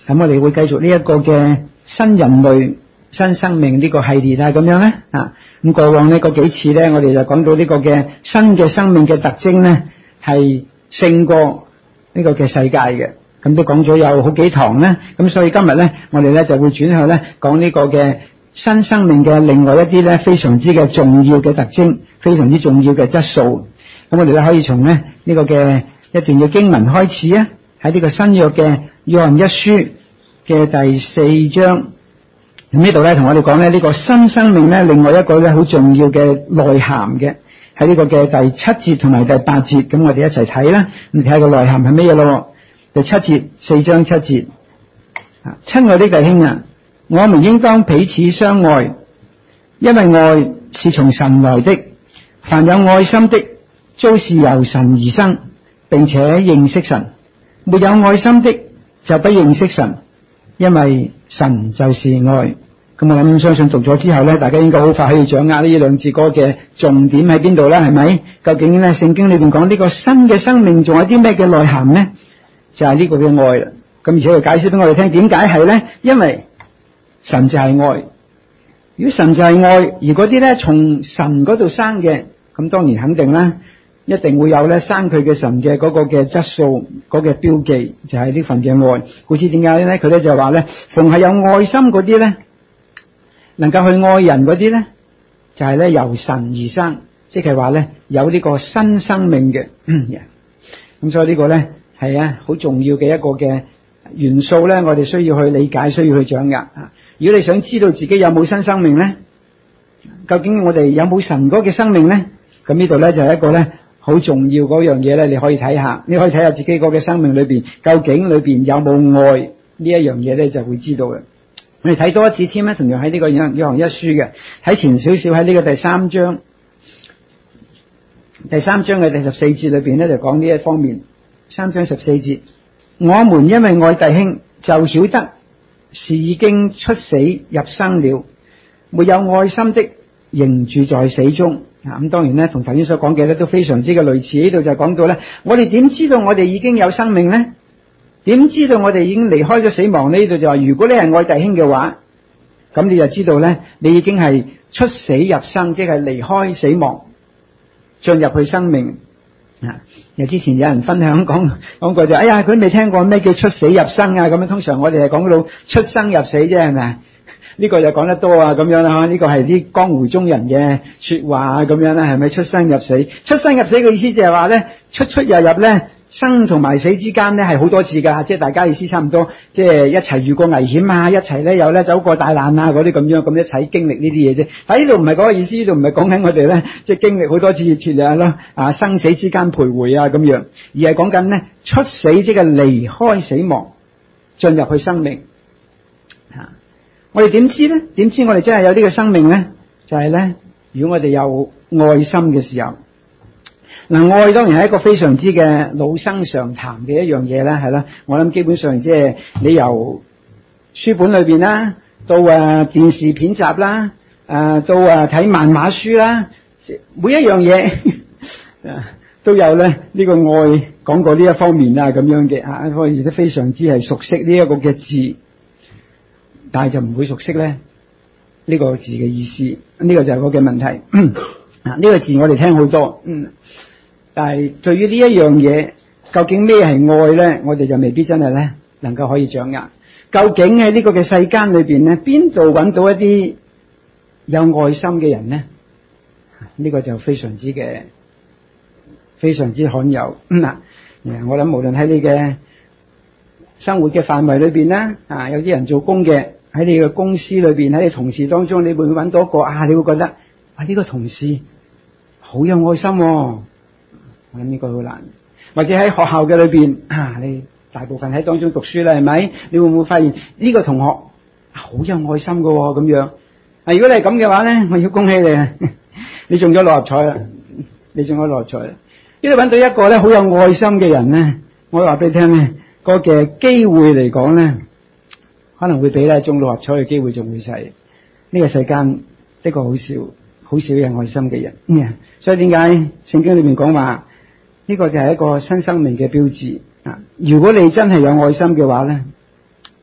咁我哋會繼續呢一個嘅新人類新生命呢個系列係咁樣咧咁過往呢個幾次咧，我哋就講到呢個嘅新嘅生命嘅特徵咧係勝過呢個嘅世界嘅，咁都講咗有好幾堂咧，咁所以今日咧我哋咧就會轉向咧講呢個嘅新生命嘅另外一啲咧非常之嘅重要嘅特徵，非常之重要嘅質素。咁我哋咧可以從咧呢個嘅一段嘅經文開始啊，喺呢個新約嘅約翰一書嘅第4章。咁呢度咧同我哋講咧呢個新生命咧另外一個咧好重要嘅內涵嘅，喺呢個嘅第7節同埋第8節，咁我哋一齊睇啦。咁睇下個內涵係咩嘢咯？第7節，4章7節，親愛的弟兄啊，我們應當彼此相愛，因為愛是從神來的，凡有愛心的都是由神而生，並且認識神；沒有愛心的就不認識神，因為神就是愛。咁我諗相信讀咗之後咧，大家應該好快可以掌握呢兩節歌嘅重點喺邊度啦，係咪？究竟咧聖經裏邊講呢個新嘅生命仲有啲咩嘅內涵呢？就係呢個嘅愛啦。咁而且佢解釋俾我哋聽點解係呢？因為神就係愛。如果神就係愛，而嗰啲咧從神嗰度生嘅，咁當然肯定啦，一定會有咧生佢嘅神嘅嗰個嘅質素，嗰個標記就係呢份嘅愛。好似點解咧？佢咧就話咧，逢係有愛心嗰啲咧，能夠去愛人嗰啲咧，就係咧由神而生，即係話咧有呢個新生命嘅。咁所以呢個咧係好重要嘅一個嘅元素咧，我哋需要去理解，需要去掌握。如果你想知道自己有冇新生命咧，究竟我哋有冇神嗰嘅生命咧？咁呢度咧就係一個咧好重要嗰樣嘢咧，你可以睇下，你可以睇下自己嗰嘅生命裏邊究竟裏邊有冇愛呢一樣嘢咧，就會知道嘅。我哋睇多一次添咧，同樣喺呢個約翰一書嘅，睇前少少喺呢個第3章嘅第14節裏邊咧就講呢一方面。3章14節，我們因為愛弟兄，就曉得是已經出死入生了，沒有愛心的仍住在死中。咁當然咧同頭先所講嘅咧都非常之嘅類似。呢度就講到咧，我哋點知道我哋已經有生命咧？點知道我哋已經離開咗死亡？呢度就話，如果你係愛弟兄嘅話，咁你就知道咧，你已經係出死入生，即係離開死亡，進入去生命。之前有人分享講過就，哎呀，佢都未聽過咩叫出死入生啊，咁樣通常我哋係講到出生入死啫，係咪？呢個就講得多啊，咁樣啦，呢個係啲江湖中人嘅說話啊，咁樣啦，係咪？出生入死，出生入死嘅意思就係話咧，出入入咧，生同埋死之間咧係好多次噶，即係大家意思差唔多，即係一齊遇過危險啊，一齊咧有咧走過大難啊，嗰啲咁樣，咁一齊經歷呢啲嘢啫。但係呢度唔係嗰個意思，呢度唔係講緊我哋咧，即係經歷好多次脫離咯，生死之間徘徊啊咁樣，而係講緊咧出死即係離開死亡，進入去生命。我哋點知咧？點知我哋真係有呢個生命咧？就係咧，如果我哋有愛心嘅時候。愛當然係一個非常之嘅老生常談嘅一樣嘢啦，係啦。我諗基本上即係你由書本裏邊啦，到電視片集啦，到睇漫畫書啦，每一樣嘢都有咧呢個愛講過呢一方面啊咁樣嘅我亦都非常之係熟悉呢一個嘅字，但係就唔會熟悉咧呢個字嘅意思。呢個就係我嘅問題。呢個字我哋聽好多，但係對於呢一樣嘢，究竟咩係愛咧？我哋就未必真係咧能夠可以掌握。究竟喺呢個嘅世間裏邊咧，邊度揾到一啲有愛心嘅人咧？呢個就非常之罕有。我諗無論喺你嘅生活嘅範圍裏邊啦，有啲人做工嘅喺你嘅公司裏邊，喺你同事當中，你會唔會揾到一個你會覺得呢個同事好有愛心喎？我諗呢個好難。或者喺學校嘅裏邊你大部分喺當中讀書啦，係咪？你會唔會發現呢個同學好有愛心㗎喎？咁樣如果你係咁嘅話咧，我要恭喜你啊！你中咗六合彩啦！你中咗六合彩啦！呢度揾到一個咧好有愛心嘅人咧，我話俾你聽咧，個嘅機會嚟講咧，可能會比咧中六合彩嘅機會仲會細。呢個世間的確好少有愛心嘅人。所以點解聖經裏面講話呢個就係一個新生命嘅標誌啊？如果你真係有愛心嘅話咧，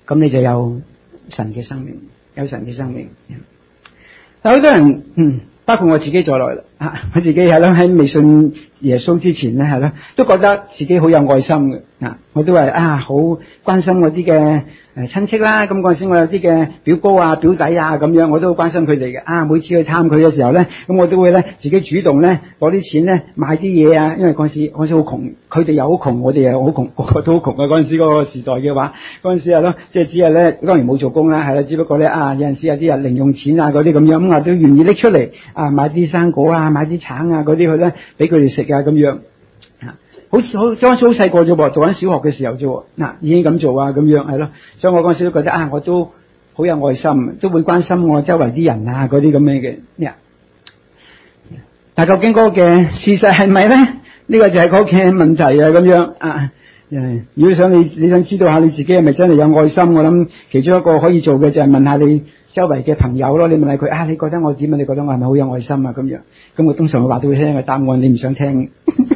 咁你就有神嘅生命，有神嘅生命。有好多人包括我自己在內啦，我自己係咯，喺未信耶穌之前咧，係咯，都覺得自己好有愛心嘅，我都係好關心我啲嘅親戚啦。咁嗰陣時我有啲嘅表哥啊、表弟啊咁樣，我都好關心佢哋嘅。每次去探佢嘅時候咧，咁我都會咧自己主動咧攞啲錢咧買啲嘢啊。因為嗰陣時好窮，佢哋又好窮，我哋又好窮，個個都好窮啊。嗰陣時嗰個時代嘅話，嗰陣時係咯，即係只係咧當然冇做工啦，係啦，只不過咧有陣時有啲人零用錢啊嗰啲咁樣，咁我都願意拎出嚟買啲生果啊、買啲橙啊嗰啲去咧俾佢哋食啊咁樣。好似好嗰陣時好細個啫喎，讀緊小學嘅時候啫喎，已經咁做啊咁樣係咯。所以我嗰陣時都覺得我都好有愛心，都會關心我周圍啲人啊嗰啲咁樣嘅。但究竟嗰個嘅事實係咪咧？呢個就係嗰個嘅問題啊咁樣。如果想你想知道下你自己係咪真係有愛心，我諗其中一個可以做嘅就係問下你周圍嘅朋友咯。你問下佢你覺得我點啊？你覺得我係咪好有愛心啊？咁樣，咁我通常會話到佢聽嘅答案，你唔想聽。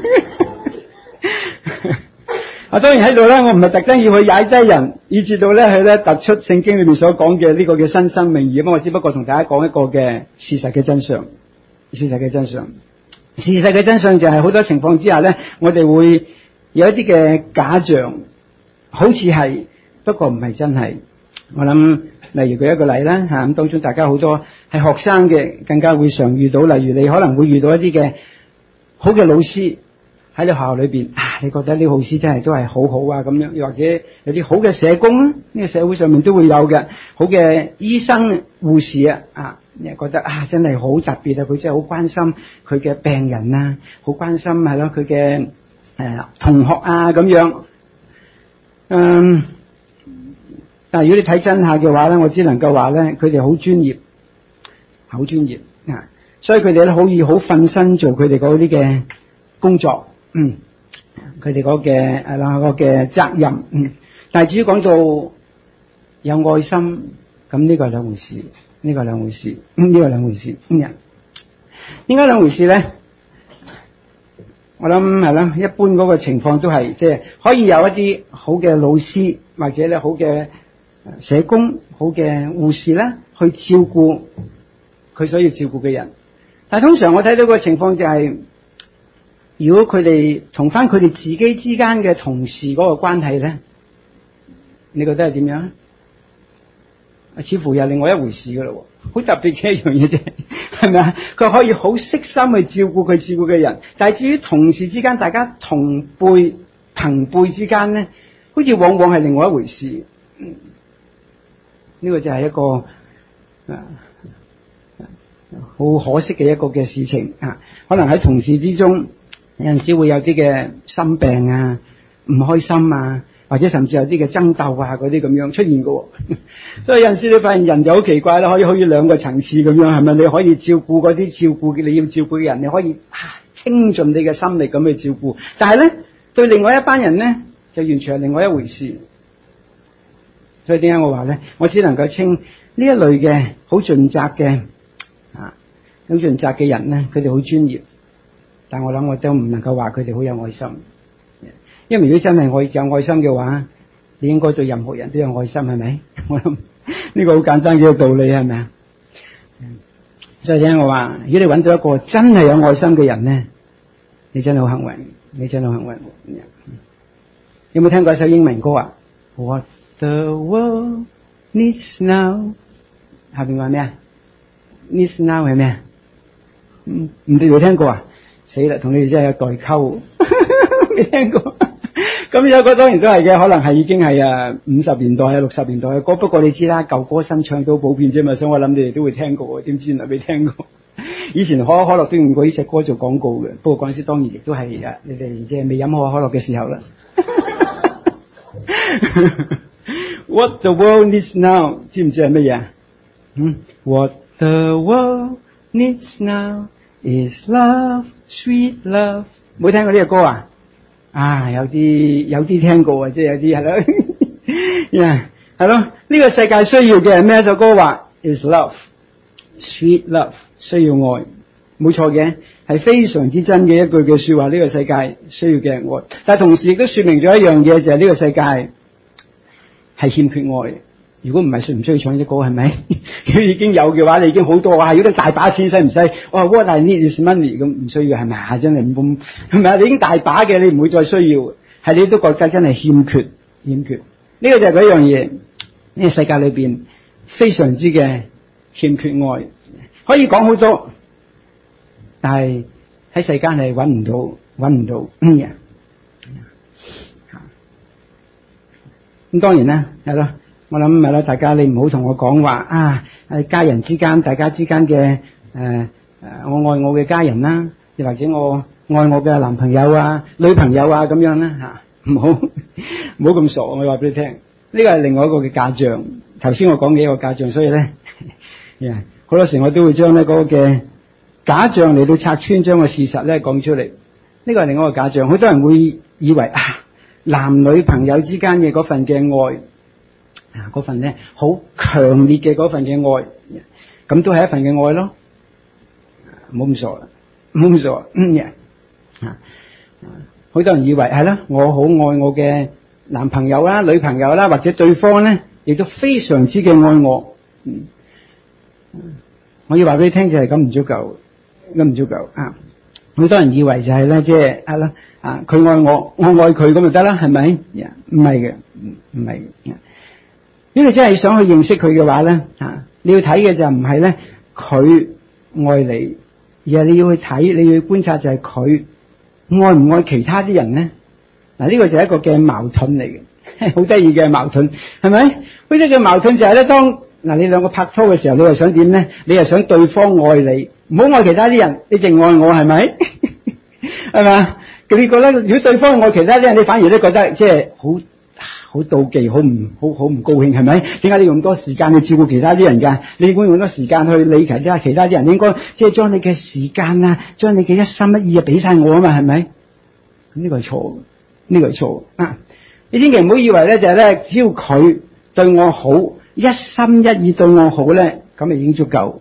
當然喺度咧，我唔係特登要去踩低人，以至到咧佢咧突出聖經裏面所講嘅呢個嘅新生命義。我只不過同大家講一個嘅事實嘅真相。事實嘅真相就係好多情況之下咧，我哋會有一啲嘅假象，好似係，不過唔係真係。我諗例如舉一個例啦，咁當中大家好多係學生嘅，更加會常遇到。例如你可能會遇到一啲嘅好嘅老師喺你學校裏邊，你覺得呢個老師真係都係好好啊咁樣，又或者有啲好嘅社工，呢個社會上面都會有嘅，好嘅醫生、護士你覺得真係好特別啊！佢真係好關心佢嘅病人啊，好關心係咯佢嘅同學啊咁樣。但係如果你睇真下嘅話咧，我只能夠話咧，佢哋好專業，好專業所以佢哋咧可以好瞓身做佢哋嗰啲嘅工作。佢哋嗰嘅嗰嘅責任。但係至於講到有愛心，咁呢個係兩回事，呢個係兩回事，呢個係兩回事。點解兩回事咧？我諗係啦，一般嗰個情況都係即係可以有一啲好嘅老師或者咧好嘅社工、好嘅護士咧去照顧佢所要照顧嘅人。但係通常我睇到個情況就係，如果佢哋同翻佢哋自己之間嘅同事嗰個關係咧，你覺得係點樣？似乎又另外一回事噶咯，好特別嘅一樣嘢啫，係咪啊？佢可以好悉心去照顧佢照顧嘅人，但係至於同事之間，大家同輩朋輩之間咧，好似往往係另外一回事。呢個就係一個好可惜嘅一個嘅事情。可能喺同事之中，有陣時會有啲嘅心病啊、唔開心啊，或者甚至有啲嘅爭鬥啊嗰啲咁樣出現嘅。所以有陣時你發現人就好奇怪啦，可以兩個層次咁樣，係咪？你可以照顧嗰啲照顧你要照顧嘅人，你可以傾盡你嘅心力咁去照顧，但係咧對另外一班人咧就完全係另外一回事。所以點解我話咧，我只能夠稱呢一類嘅好盡責嘅好盡責嘅人咧，佢哋好專業，但我諗我都唔能夠話佢哋好有愛心。因為如果真係有愛心嘅話，你應該對任何人都有愛心，係咪？我諗呢個好簡單嘅道理，係咪啊？所以點解我話，如果你揾到一個真係有愛心嘅人咧，你真係好幸運，你真係好幸運。有冇聽過一首英文歌啊？What the world needs now， 下邊話咩啊 ？Needs now 係咩啊？唔知你聽過啊？死啦，同你哋真係有代溝，未聽過。咁有個當然都係嘅，可能係已經係50年代60年代嘅歌，不過你知啦，舊歌新唱都普遍啫嘛，所以我諗你哋都會聽過，點知原來未聽過。以前可口可樂都用過呢隻歌做廣告嘅，不過嗰陣時當然亦都係你哋即係未飲可口可樂嘅時候啦。What the world needs now， 知唔知係乜嘢？What the world needs now is love, sweet love。冇聽過呢個歌啊？有啲聽過，即係有啲係咯，係咯。呢個世界需要嘅係咩？一首歌話 is love, sweet love， 需要愛，冇錯嘅，係非常之真嘅一句嘅說話。呢個世界需要嘅愛，但係同時亦都說明咗一樣嘢，就係呢個世界係欠缺愛。如果唔係，需唔需要唱呢啲歌？係咪？如果已經有嘅話，你已經好多哇！如果你大把錢，使唔使？哇 ！What I need is money， 咁唔需要係咪啊？真係唔咁係咪啊？你已經大把嘅，你唔會再需要，係你都覺得真係欠缺。呢個就係嗰樣嘢。呢個世界裏邊非常之嘅欠缺愛，可以講好多，但係喺世間係揾唔到人。咁當然啦，係咯。我諗係啦，大家你唔好同我講話啊！家人之間，大家之間嘅我愛我嘅家人啦，又或者我愛我嘅男朋友啊、女朋友啊咁樣啦嚇，唔好咁傻。我話俾你聽，呢個係另外一個嘅假象。頭先我講嘅一個假象，所以咧，好多時我都會將呢嗰個嘅假象嚟到拆穿，將個事實咧講出嚟。呢個係另外一個假象，好多人會以為男女朋友之間嘅嗰份嘅愛。嗰份咧好強烈嘅嗰份嘅愛，咁都係一份嘅愛咯。唔好咁傻，好多人以為係啦，我好愛我嘅男朋友啦、女朋友啦，或者對方咧亦都非常之嘅愛我。我要話俾你聽就係咁唔足夠啊！好多人以為就係咧，即係係啦佢愛我，我愛佢咁就得啦，係咪？唔係嘅，唔係嘅。如果你真係想去認識佢嘅話咧，你要睇嘅就唔係咧佢愛你，而係你要去睇，你要去觀察就係佢愛唔愛其他啲人咧。呢個就係一個嘅矛盾嚟嘅，好得意嘅矛盾，係咪？呢啲嘅矛盾就係咧，當你兩個拍拖嘅時候，你又想點咧？你又想對方愛你，唔好愛其他啲人，你淨愛我，係咪？係嘛？你覺得如果對方愛其他啲人，你反而都覺得即係好妒忌，好唔高興，係咪？點解你用咁多時間去照顧其他啲人㗎？你應該用咁多時間去理其他啲人，應該即係將你嘅時間啊，將你嘅一心一意啊俾晒我啊嘛，係咪？咁呢個係錯啊！你千祈唔好以為咧就係咧，只要佢對我好，一心一意對我好咧，咁就已經足夠。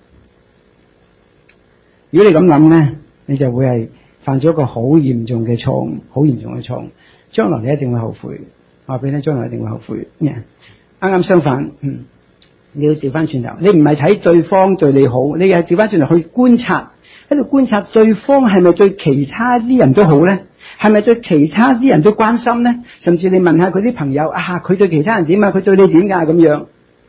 如果你咁諗咧，你就會係犯咗一個好嚴重嘅錯誤，將來你一定會後悔。話俾你聽，將來一定會後悔。啱啱相反，你要調翻轉頭，你唔係睇對方對你好，你係調翻轉頭去觀察，喺度觀察對方係咪對其他啲人都好咧？係咪對其他啲人都關心咧？甚至你問下佢啲朋友佢對其他人點啊？佢對你點㗎？咁樣，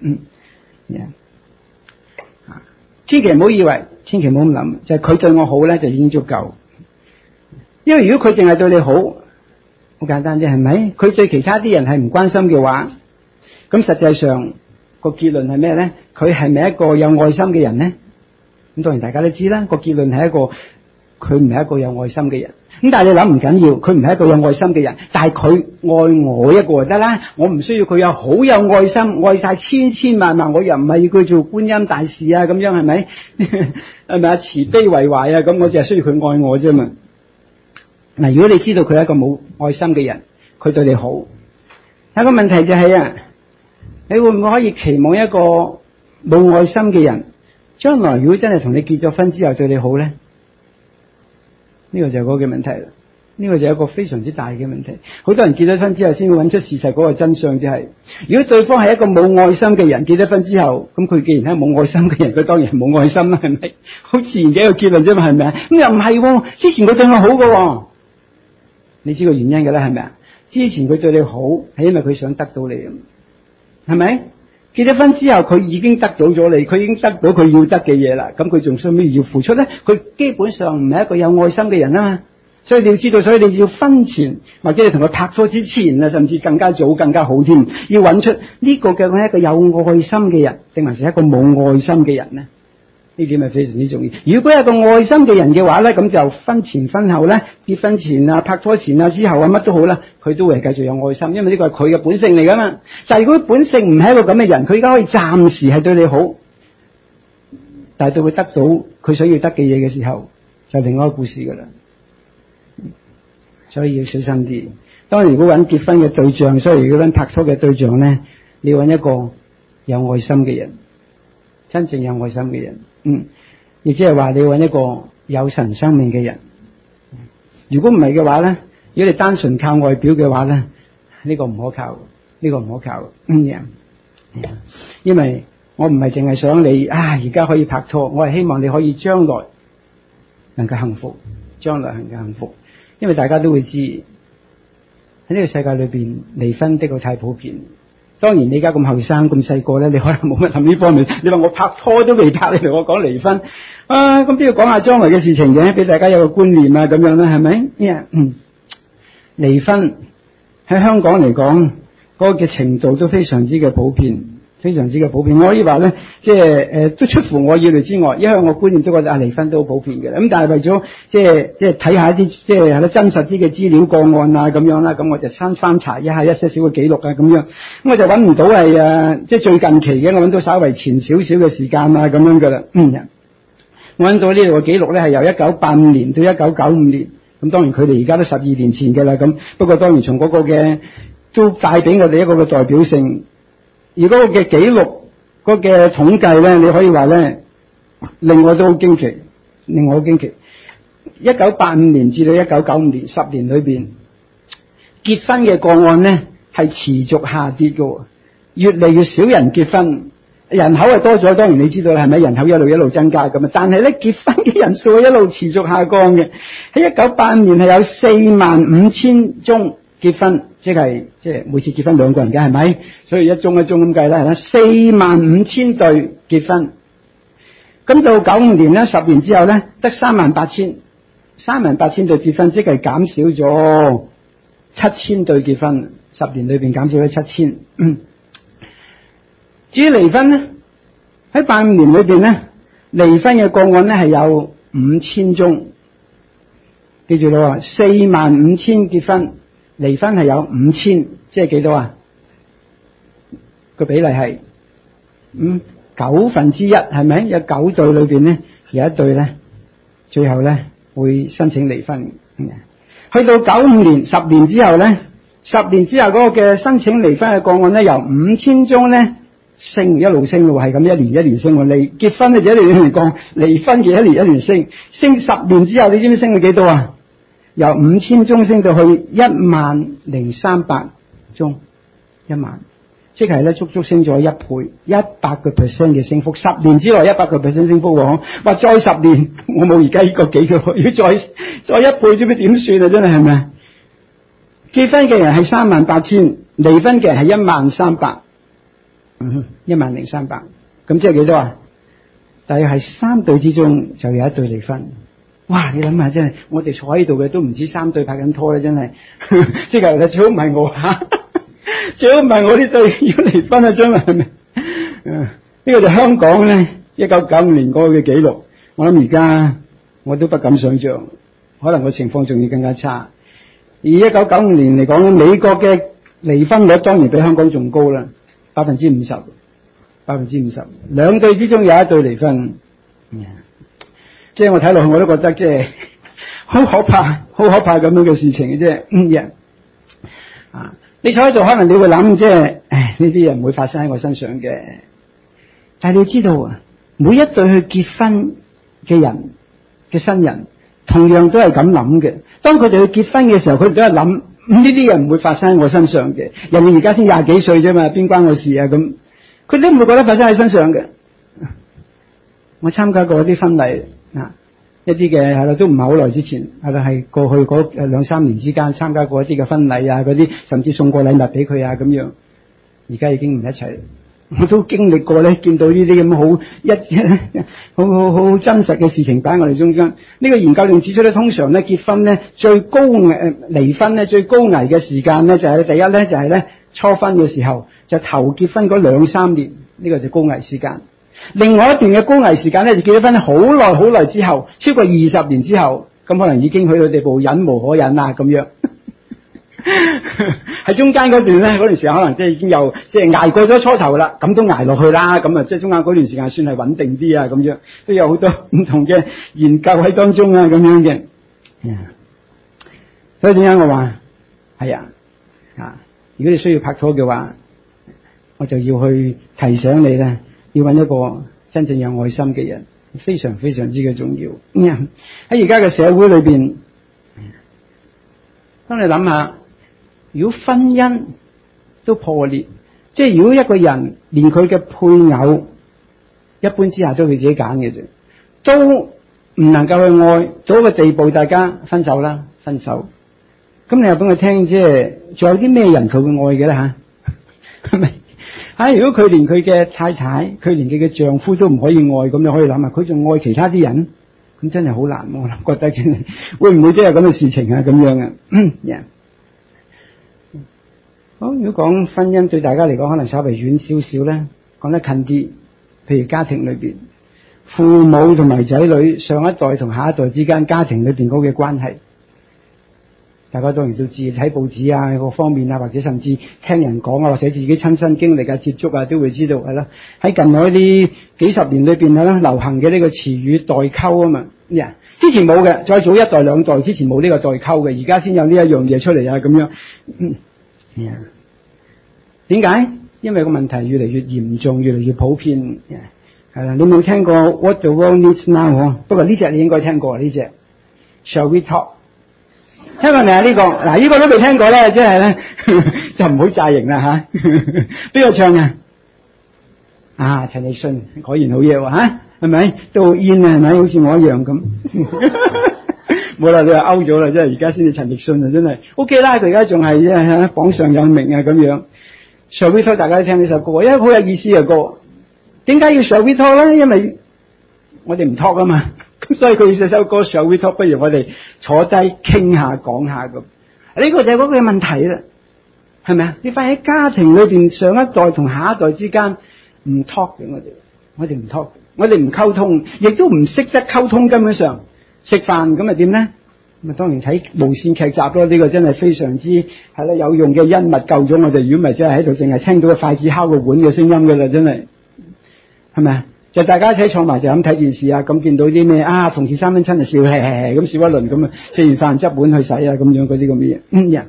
千祈唔好以為，千祈唔好咁諗，就係佢對我好咧就已經足夠。因為如果佢淨係對你好，好簡單啫，係咪？佢對其他啲人係唔關心嘅話，咁實際上個結論係咩咧？佢係咪一個有愛心嘅人咧？咁當然大家都知啦，個結論係佢唔係一個有愛心嘅人。咁但係你諗唔緊要，佢唔係一個有愛心嘅人，但係佢愛我一個就得啦。我唔需要佢有好有愛心，愛晒千萬，我又唔係要佢做觀音大士啊，咁樣係咪？係咪啊？慈悲為懷啊，咁我就係需要佢愛我啫嘛。嗱，如果你知道佢係一個冇愛心嘅人，佢對你好，有一個問題就係你會唔會可以期望一個冇愛心嘅人，將來如果真係同你結咗婚之後對你好咧？呢個就係嗰個問題啦，呢個就係一個非常之大嘅問題。好多人結咗婚之後先會揾出事實嗰個真相，就係如果對方係一個冇愛心嘅人，結咗婚之後，咁佢既然係冇愛心嘅人，佢當然係冇愛心啦，係咪？好自然嘅一個結論啫嘛，係咪啊？咁又唔係，之前佢對我好嘅，你知個原因嘅啦，係咪啊？之前佢對你好，係因為佢想得到你，係咪？結咗婚之後，佢已經得到咗你，佢已經得到佢要得嘅嘢啦。咁佢仲需唔需要付出咧？佢基本上唔係一個有愛心嘅人啊嘛。所以你要知道，所以你要婚前或者你同佢拍拖之前啊，甚至更加早、更加好添，要揾出呢個究竟係一個有愛心嘅人，定還是一個冇愛心嘅人咧？呢點係非常之重要。如果係一個愛心嘅人嘅話咧，咁就婚前婚後咧，結婚前啊、拍拖前啊、之後啊，乜都好啦，佢都會係繼續有愛心，因為呢個係佢嘅本性嚟噶嘛。但係如果本性唔係一個咁嘅人，佢而家可以暫時係對你好，但係到佢得到佢想要得嘅嘢嘅時候，就另外一個故事噶啦。所以要小心啲。當然如果揾結婚嘅對象，所以如果揾拍拖嘅對象咧，你要揾一個有愛心嘅人，真正有愛心嘅人。亦即係話你要揾一個有神生命嘅人。如果唔係嘅話咧，如果你單純靠外表嘅話咧，呢個唔可靠。 呢個唔可靠。因為我唔係淨係想你而家可以拍拖，我係希望你可以將來能夠幸福，將來能夠幸福。因為大家都會知喺呢個世界裏邊離婚的確太普遍。當然你而家咁後生咁細個咧，你可能冇乜諗呢方面。你話我拍拖都未拍，你同我講離婚咁都要講下將來嘅事情嘅，俾大家有個觀念啊，咁樣啦，係咪？離婚喺香港嚟講，嗰個嘅程度都非常之嘅普遍，非常之嘅普遍。我可以話咧，即係都出乎我意料之外，因為我觀念都覺得離婚都好普遍嘅。咁但係為咗即係睇下一啲即係真實啲嘅資料個案啊咁樣啦，咁我就翻查一下一些少嘅記錄啊咁樣，咁我就揾唔到係即係最近期嘅，我揾到稍為前少少嘅時間啊咁樣噶啦。我揾到呢度嘅記錄咧係由1985年到1995年，咁當然佢哋而家都12年前嘅啦。咁不過當然從嗰個嘅都帶俾我哋一個嘅代表性。而嗰個嘅記錄嗰個嘅統計咧，你可以話咧令我都好驚奇，令我好驚奇。1985年至到1995年10年裏邊結婚嘅個案咧係持續下跌嘅，越嚟越少人結婚，人口係多咗，當然你知道啦，係咪？人口一路增加咁啊，但係咧結婚嘅人數一路持續下降嘅。喺1985年係有45,000宗結婚，即係每次結婚兩個人嘅，係咪？所以一宗一宗咁計啦，係啦，45,000對結婚。咁到95年咧，10年之後咧，得38,000對結婚，即係減少咗7,000對結婚。10年裏邊減少咗7,000。至於離婚咧，喺85年裏邊咧，離婚嘅個案咧係有5,000宗。記住啦，45,000結婚。離婚係有5,000，即係幾多啊？個比例係1/9，係咪？有9對裏邊咧，有一對咧，最後咧會申請離婚。去到95年，10年之後咧，10年之後嗰個嘅申請離婚嘅個案咧，由5,000宗咧一路升路，係咁一年升。結婚嘅就一年降，離婚嘅一年升。升10年之後，你知唔知升到幾多啊？由5,000宗升到去10,300宗，1萬，即係咧足足升咗1倍，100% 嘅升幅。10年之內100% 升幅喎，話再10年，我冇而家呢個幾個，如果再1倍，知唔知點算啊？真係咪？結婚嘅人係38,000，離婚嘅人係13,000， 10,300，咁即係幾多啊？大約係3對之中就有一對離婚。哇！你諗下，真係我哋坐喺度嘅都唔止3對拍緊拖咧，真係即係最好唔係我最好唔係我呢對要離婚啊，將來係咪？呢個就香港咧1995年嗰個嘅記錄，我諗而家我都不敢想象，可能個情況仲要更加差。而1995年嚟講咧，美國嘅離婚率當然比香港仲高啦，50%，2對之中有一對離婚。即係我睇落去我都覺得即係好可怕咁樣嘅事情嘅啫。你坐喺度可能你會諗，即係呢啲嘢唔會發生喺我身上嘅。但係你要知道啊，每一對去結婚嘅人嘅新人，同樣都係咁諗嘅。當佢哋去結婚嘅時候，佢哋都係諗呢啲嘢唔會發生喺我身上嘅。人哋而家先20幾歲啫嘛，邊關我事啊？咁佢都唔會覺得發生喺身上嘅。我參加過一啲婚禮。一啲嘅係啦，都唔係好耐之前，係啦，係過去嗰2-3年之間參加過一啲嘅婚禮啊，嗰啲甚至送過禮物俾佢啊咁樣。而家已經唔一齊。我都經歷過咧，見到呢啲咁好真實嘅事情擺喺我哋中間。呢個研究仲指出咧，通常咧結婚咧最高離婚咧最高危嘅時間咧就係第一咧就係咧初婚嘅時候，就頭結婚嗰2-3年，呢個就高危時間。另外一段嘅高危時間咧，就結咗婚好耐之後，超過20年之後，咁可能已經去到地步忍無可忍啦咁樣。喺中間嗰段咧，嗰段時間可能即係已經有即係捱過咗初頭啦，咁都捱落去啦，咁啊即係中間嗰段時間算係穩定啲啊咁樣，都有好多唔同嘅研究喺當中啊咁樣嘅。所以點解我話係如果你需要拍拖嘅話，我就要去提醒你咧。要揾一個真正有愛心嘅人，非常之嘅重要。喺而家嘅社會裏邊，當你諗下，如果婚姻都破裂。即係如果一個人連佢嘅配偶，一般之下都佢自己揀嘅啫，都唔能夠去愛到一個地步，大家分手啦，分手。咁你又俾佢聽，即係仲有啲咩人佢會愛嘅咧吓？係咪？如果佢連佢嘅太太，佢連佢嘅丈夫都唔可以愛，咁你可以諗下，佢仲愛其他啲人，咁真係好難。我諗覺得真係會唔會真係咁嘅事情啊？咁樣啊？Yeah. 好，如果講婚姻對大家嚟講可能稍微遠少少咧，講得近啲，譬如家庭裏邊，父母同埋仔女，上一代同下一代之間家庭裏邊嗰個嘅關係，大家當然都知，睇報紙啊各方面啊，或者甚至聽人講啊，或者自己親身經歷啊接觸啊，都會知道係啦。喺近來呢幾十年裏邊係啦，流行嘅呢個詞語代溝啊嘛，之前冇嘅，再早一代兩代之前冇呢個代溝嘅，而家先有呢一樣嘢出嚟啊咁樣。點解？因為個問題越嚟越嚴重，越嚟越普遍。係啦，你冇聽過 What the World Needs Now？ 不過呢隻你應該聽過呢隻 Shall We Talk？ 聽過未啊？呢個嗱，呢個都未聽過咧，即係咧就唔好詐型啦吓。邊個唱啊？陳奕迅，果然好嘢喎吓，係咪？都好煙啊，係咪？好似我一樣咁。冇啦，你話勾咗啦，即係而家先至陳奕迅啊，真係 OK 啦。佢而家仲係即係榜上有名啊咁樣。Shall We Talk， 大家都聽呢首歌，因為好有意思嘅歌。點解要 Shall We Talk 咧？因為我哋唔 talk 啊嘛，咁所以佢寫首歌 Shall We Talk， 不如我哋坐低傾下講下咁。呢個就係嗰個問題啦，係咪啊？你發現喺家庭裏邊，上一代同下一代之間唔 talk 嘅，我哋唔 talk， 我哋唔溝通，亦都唔識得溝通。根本上食飯咁啊點咧？咁啊當然睇無線劇集咯，呢個真係非常之係啦有用嘅恩物救咗我哋。如果唔係真係喺度淨係聽到個筷子敲個碗嘅聲音㗎啦，真係係咪啊？就大家一齊坐埋就咁睇電視啊，咁見到啲咩啊同事三分親就笑嘿嘿咁笑一輪，咁啊食完飯執碗去洗啊咁樣嗰啲咁嘅嘢。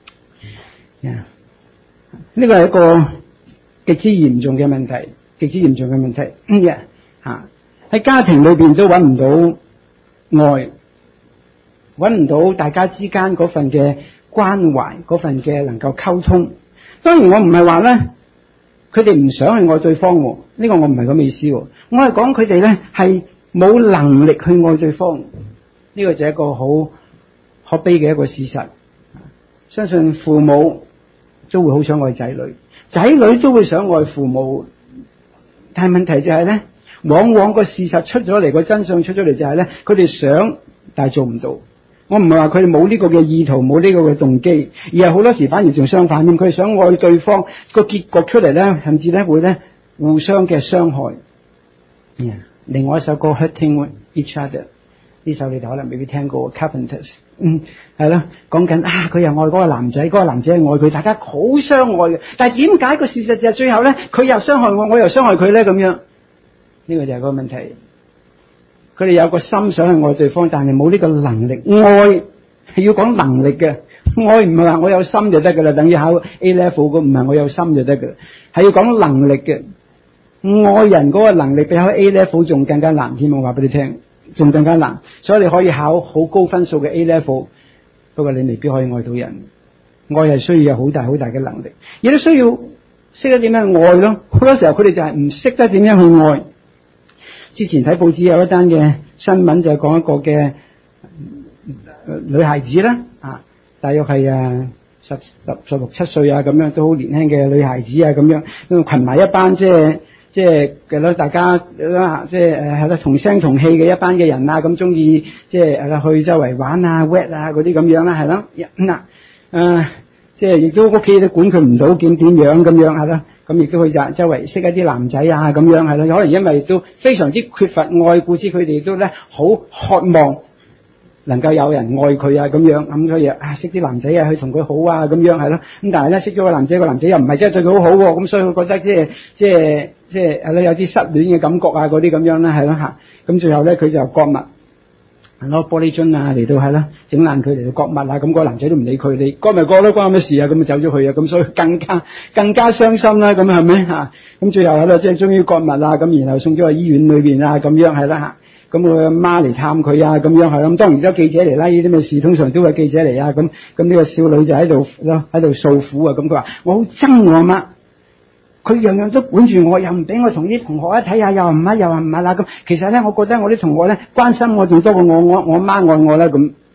呢個係一個極之嚴重嘅問題，極之嚴重嘅問題。喺家庭裏邊都揾唔到愛，揾唔到大家之間嗰份嘅關懷，嗰份嘅能夠溝通。當然我唔係話咧佢哋唔想去愛對方，呢個我唔係咁意思。我係講佢哋咧係冇能力去愛對方，呢個就係一個好可悲嘅一個事實。相信父母都會好想愛仔女，仔女都會想愛父母，但係問題就係咧，往往個事實出咗嚟，個真相出咗嚟就係咧，佢哋想但係做唔到。我唔係話佢哋冇呢個嘅意圖，冇呢個嘅動機，而係好多時反而仲相反添。佢哋想愛對方，個結局出嚟咧，甚至咧會咧互相嘅傷害。另外一首歌 Hurting Each Other， 呢首你哋可能未必聽過 Carpenters。係啦，講緊佢又愛嗰個男仔，嗰個男仔愛佢，大家好相愛嘅。但係點解個事實就係最後咧，佢又傷害我，我又傷害佢咧咁樣？呢個就係個問題。佢哋有個心想去愛對方，但係冇呢個能力。愛係要講能力嘅，愛唔係話我有心就得噶啦，等於考 A level 嗰唔係我有心就得噶啦，係要講能力嘅。愛人嗰個能力比考 A level 仲更加難添，我話俾你聽，仲更加難。所以你可以考好高分數嘅 A level， 不過你未必可以愛到人。愛係需要有好大好大嘅能力，亦都需要識得點樣愛咯。好多時候佢哋就係唔識得點樣去愛。之前睇報紙有一單嘅新聞就係講一個嘅女孩子啦，大約係16、17歲啊咁樣，都好年輕嘅女孩子啊咁樣，咁群埋一班即係嘅啦，大家即係係啦同聲同氣嘅一班嘅人啊，咁中意即係係啦去周圍玩啊 wet 啊嗰啲咁樣啦，係啦，即係亦都屋企都管佢唔到點樣咁樣係啦。咁亦都去周圍識一啲男仔啊咁樣係啦，可能因為都非常之缺乏愛，故知佢哋都咧好渴望能夠有人愛佢啊咁樣，咁所以識啲男仔啊去同佢好啊咁樣係咯，咁但係咧識咗個男仔，個男仔又唔係真係對佢好好喎，咁所以佢覺得即係係咯有啲失戀嘅感覺啊嗰啲咁樣啦係咯嚇，咁最後咧佢就割脈。攞玻璃樽啊嚟到係啦，整爛佢嚟到割脈啊，咁個男仔都唔理佢，你割咪割咯，關我咩事啊？咁就走咗去啊，咁所以更加傷心啦，咁係咪嚇？咁最後係啦，即係終於割脈啦，咁然後送咗去醫院裏邊啊，咁樣係啦嚇。 咁佢阿媽嚟探佢啊，咁樣係咁。當然有記者嚟啦，呢啲咩事通常都係記者嚟啊。咁呢個少女就喺度訴苦啊。咁佢話：我好憎我阿媽，佢樣樣都管住我，又唔俾我同啲同學一睇下，又話唔係，又話唔係啦。咁其實咧，我覺得我啲同學咧關心我仲多過我媽愛我啦。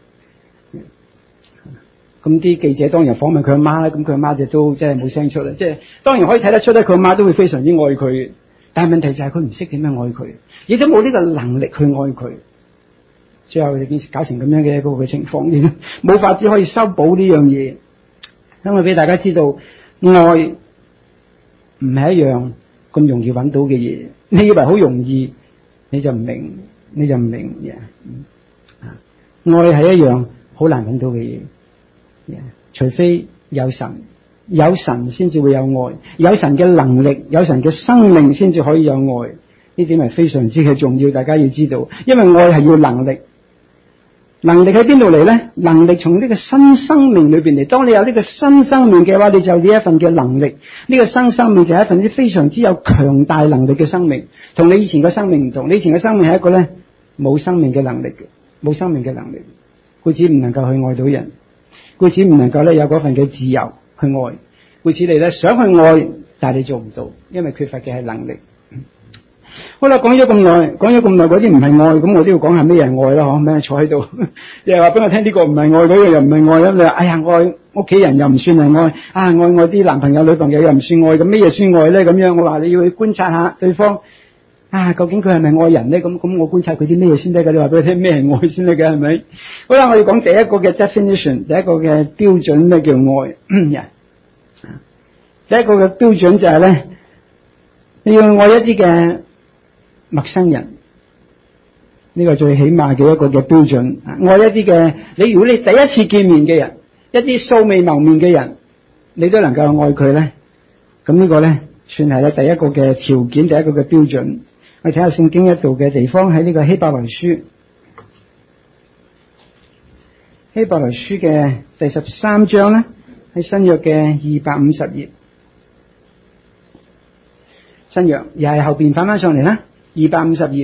咁啲記者當然訪問佢阿媽啦，咁佢阿媽就都即係冇聲出啦。即係當然可以睇得出咧，佢阿媽都會非常之愛佢，但係問題就係佢唔識點樣愛佢，亦都冇呢個能力去愛佢。最後件事搞成咁樣嘅一個情況，亦都冇法子可以修補呢樣嘢。因為俾大家知道，愛唔係一樣咁容易揾到嘅嘢。你以為好容易，你就唔明嘅。愛係一樣好難揾到嘅嘢。除非有神先至會有愛，有神嘅能力，有神嘅生命先至可以有愛。呢點係非常之嘅重要，大家要知道。因為愛係要能力，能力喺邊度嚟呢？能力從呢個新生命裏邊嚟。當你有呢個新生命嘅話，你就有呢一份嘅能力。呢個新生命就係一份非常之有強大能力嘅生命，同你以前嘅生命唔同。你以前嘅生命係一個咧冇生命嘅能力嘅，冇生命嘅能力，故此唔能夠去愛到人。故此唔能夠咧有嗰份嘅自由去愛，故此你咧想去愛，但係你做唔到，因為缺乏嘅係能力。好啦，講咗咁耐，嗰啲唔係愛，咁我都要講下咩係愛啦，嗬？咩坐喺度，又話俾我聽呢個唔係愛，嗰個又唔係愛，咁你話哎呀愛屋企人又唔算係愛，啊愛我啲男朋友女朋友又唔算愛，咁咩嘢算愛咧？咁樣我話你要去觀察下對方。究竟佢係咪愛人咧？咁我觀察佢啲咩嘢先得㗎？你話俾佢聽咩係愛先得㗎？係咪？好啦，我哋講第一個嘅 definition， 第一個嘅標準，咩叫愛？第一個嘅標準就係咧，你要愛一啲嘅陌生人，呢個最起碼嘅一個嘅標準。愛一啲嘅，如果你第一次見面嘅人，一啲素未謀面嘅人，你都能夠愛佢咧，咁呢個咧算係咧第一個嘅條件，第一個嘅標準。我哋睇下聖經一度嘅地方，喺呢個希伯來書嘅第13章咧，喺新約嘅250頁，新約又係後邊翻上嚟啦，250頁，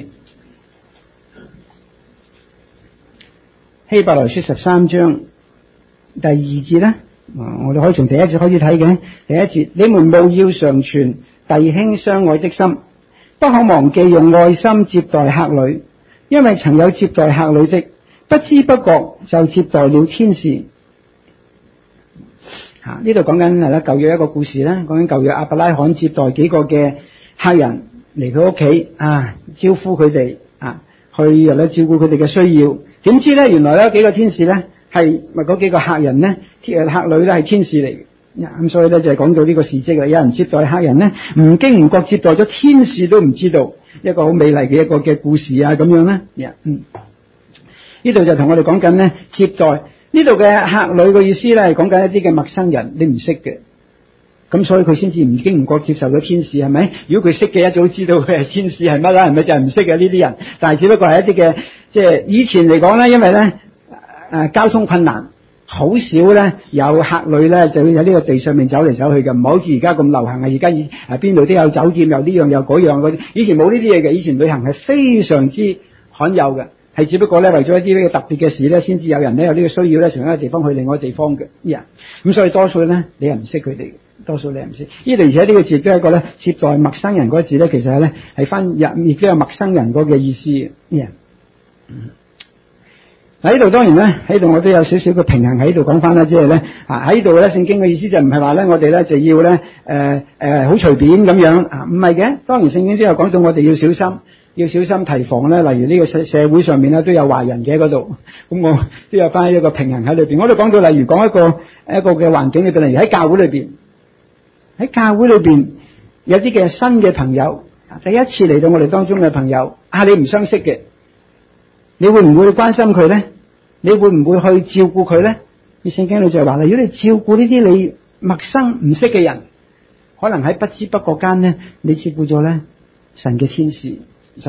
希伯來書13章第2節咧，我哋可以從第一節開始睇嘅。第一節，你們務要常存弟兄相愛的心，不可忘記用愛心接待客旅，因為曾有接待客旅的，不知不覺就接待了天使。呢度講緊係啦，舊約一個故事啦，講緊舊約亞伯拉罕接待幾個嘅客人嚟佢屋企招呼佢哋去又咧照顧佢哋嘅需要。點知咧，原來咧幾個天使咧係咪嗰幾個客人咧客旅咧係天使嚟嘅。咁所以咧就係講到呢個事蹟啦。有人接待客人咧，唔經唔覺接待咗天使都唔知道，一個好美麗嘅一個嘅故事咁樣咧。呢度就同我哋講緊咧接待呢度嘅客旅嘅意思咧，係講緊一啲嘅陌生人，你唔識嘅，咁所以佢先至唔經唔覺接受咗天使，係咪？如果佢識嘅，一早知道佢係天使係乜啦，係咪？就係唔識嘅呢啲人，但係只不過係一啲嘅，即係以前嚟講咧，因為咧交通困難。好少咧有客旅咧就喺呢個地上面走嚟走去嘅，唔好似而家咁流行啊！而家邊度都有酒店，又呢樣又嗰樣嗰啲。以前冇呢啲嘢嘅，以前旅行係非常之罕有嘅，係只不過咧為咗一啲呢個特別嘅事咧，先至有人咧有呢個需要咧從一個地方去另外一個地方嘅。咁所以多數咧你係唔識佢哋嘅，多數你係唔識。呢度而且呢個字都係一個咧接待陌生人嗰個字咧，其實係咧係翻入亦都有陌生人嗰個意思嘅。喺呢度當然咧，喺度我都有少少嘅平衡喺度講翻啦，即係咧喺度咧聖經嘅意思就唔係話咧我哋咧就要咧好隨便咁樣唔係嘅。當然聖經都有講到我哋要小心提防咧，例如呢個社會上面咧都有壞人嘅嗰度，咁我都有翻一個平衡喺裏邊。我哋講到例如講一個嘅環境裏邊，例如喺教會裏邊，有啲嘅新嘅朋友，第一次嚟到我哋當中嘅朋友你唔相識嘅。你會唔會關心佢咧？你會唔會去照顧佢咧？聖經裏就話啦，如果你照顧呢啲你陌生唔識嘅人，可能喺不知不覺間咧，你照顧咗咧神嘅天使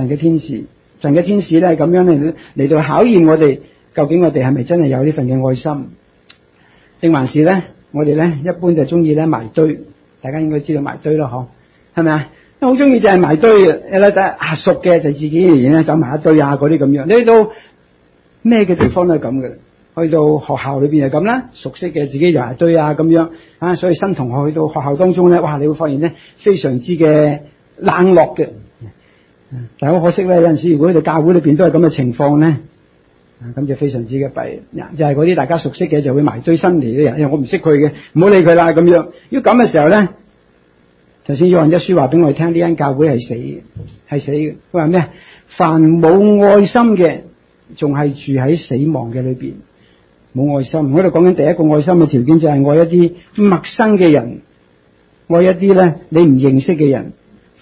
咧咁樣嚟到考驗我哋，究竟我哋係咪真係有呢份嘅愛心，定還是咧我哋咧一般就中意咧埋堆？大家應該知道埋堆咯，嗬，係咪啊？ 好中意就係埋堆嘅，熟嘅就自己咧走埋一堆啊嗰啲咁樣。你去到咩嘅地方都係咁嘅，去到學校裏邊係咁啦，熟悉嘅自己就埋堆啊咁樣啊，所以新同學去到學校當中咧，哇！你會發現咧非常之嘅冷落嘅。但係好可惜咧，有陣時如果喺度教會裏邊都係咁嘅情況咧，咁就非常之嘅弊。就係嗰啲大家熟悉嘅就會埋堆新嚟嘅人，因為我唔識佢嘅，唔好理佢啦咁樣。如果咁嘅時候咧，頭先約翰一書話俾我哋聽，呢間教會係死嘅，係死嘅。佢話咩？凡冇愛心嘅，仲係住喺死亡嘅裏邊，冇愛心。我哋講緊第一個愛心嘅條件就係愛一啲陌生嘅人，愛一啲咧你唔認識嘅人。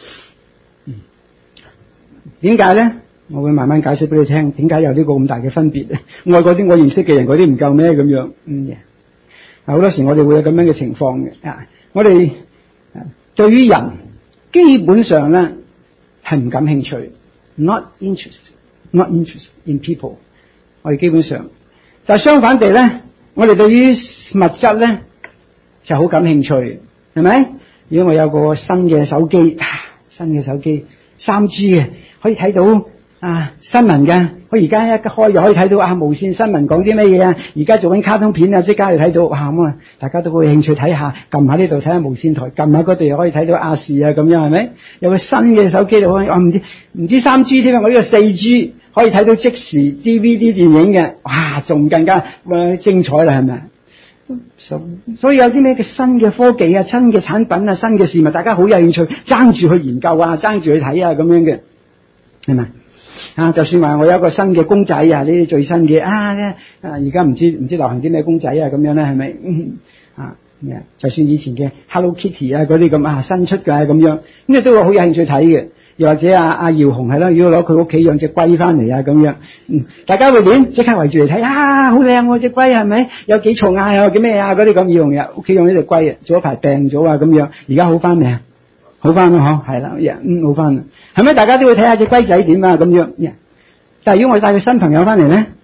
點解咧？我會慢慢解釋俾你聽，點解有呢個咁大嘅分別咧？愛嗰啲我認識嘅人，嗰啲唔夠咩咁樣？好多時我哋會有咁樣嘅情況嘅。我哋對於人基本上咧係唔感興趣 ，not interested in people。我哋基本上，但係相反地咧，我哋對於物質咧就好感興趣，係咪？如果我有個新嘅手機3G 嘅，可以睇到新聞嘅，我而家一開就可以睇到無線新聞講啲咩嘢啊！而家做緊卡通片啊，即刻就睇到咁啊！大家都好有興趣睇下，撳下呢度睇下無線台，撳下嗰度又可以睇到亞視啊咁樣，係咪？有個新嘅手機就可以，唔知3G 添啊！我呢個4G可以睇到即時 DVD 電影嘅，哇！仲更加精彩啦，係咪？所以有啲咩嘅新嘅科技啊、新嘅產品啊、新嘅事物，大家好有興趣，爭住去研究啊，爭住去睇啊咁樣嘅，係咪？就算話我有一個新嘅公仔啊，呢啲最新嘅而家唔知流行啲咩公仔啊咁樣咧，係咪？就算以前嘅 Hello Kitty 啊嗰啲咁新出嘅咁樣，咁你都會好有興趣睇嘅。又或者阿姚紅係啦，如果攞佢屋企養隻龜翻嚟啊咁樣，大家會點？即刻圍住嚟睇好靚喎隻龜係咪？有幾重啊？有幾咩啊？嗰啲咁，姚紅又屋企養呢隻龜啊，早一排病咗啊咁樣，而家好翻未啊？好翻咯嗬，係啦，好翻啦，係咪？大家都會睇下隻龜仔點啊咁樣。但係如果我帶個新朋友翻嚟咧，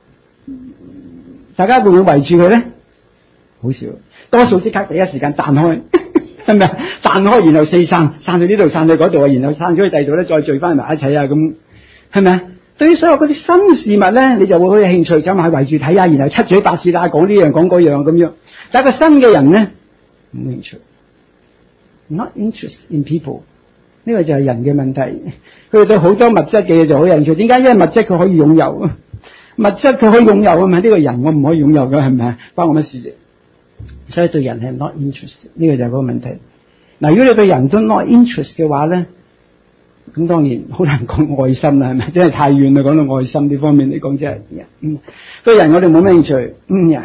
大家會唔會圍住佢咧？好少，多數即刻第一時間彈開。係咪彈開，然後四散到呢度，散到嗰度啊，然後散咗去第二度咧，再聚翻埋一齊啊，咁係咪啊？對於所有嗰啲新事物咧，你就會好有興趣，走埋圍住睇啊，然後七嘴八舌啊，講呢樣講嗰樣咁樣。但係個新嘅人咧，冇興趣 ，not interested in people。呢個就係人嘅問題。佢哋對好多物質嘅嘢就好有興趣。點解？因為物質佢可以擁有，物質佢可以擁有啊嘛。呢個人我唔可以擁有㗎，係咪啊？關我乜事啫？所以對人係 not interested， 呢個就係嗰個問題。嗱，如果你對人都 not interest 嘅話咧，咁當然好難講愛心啦，係咪？真係太遠啦，講到愛心呢方面嚟講，真係對人我哋冇咩興趣。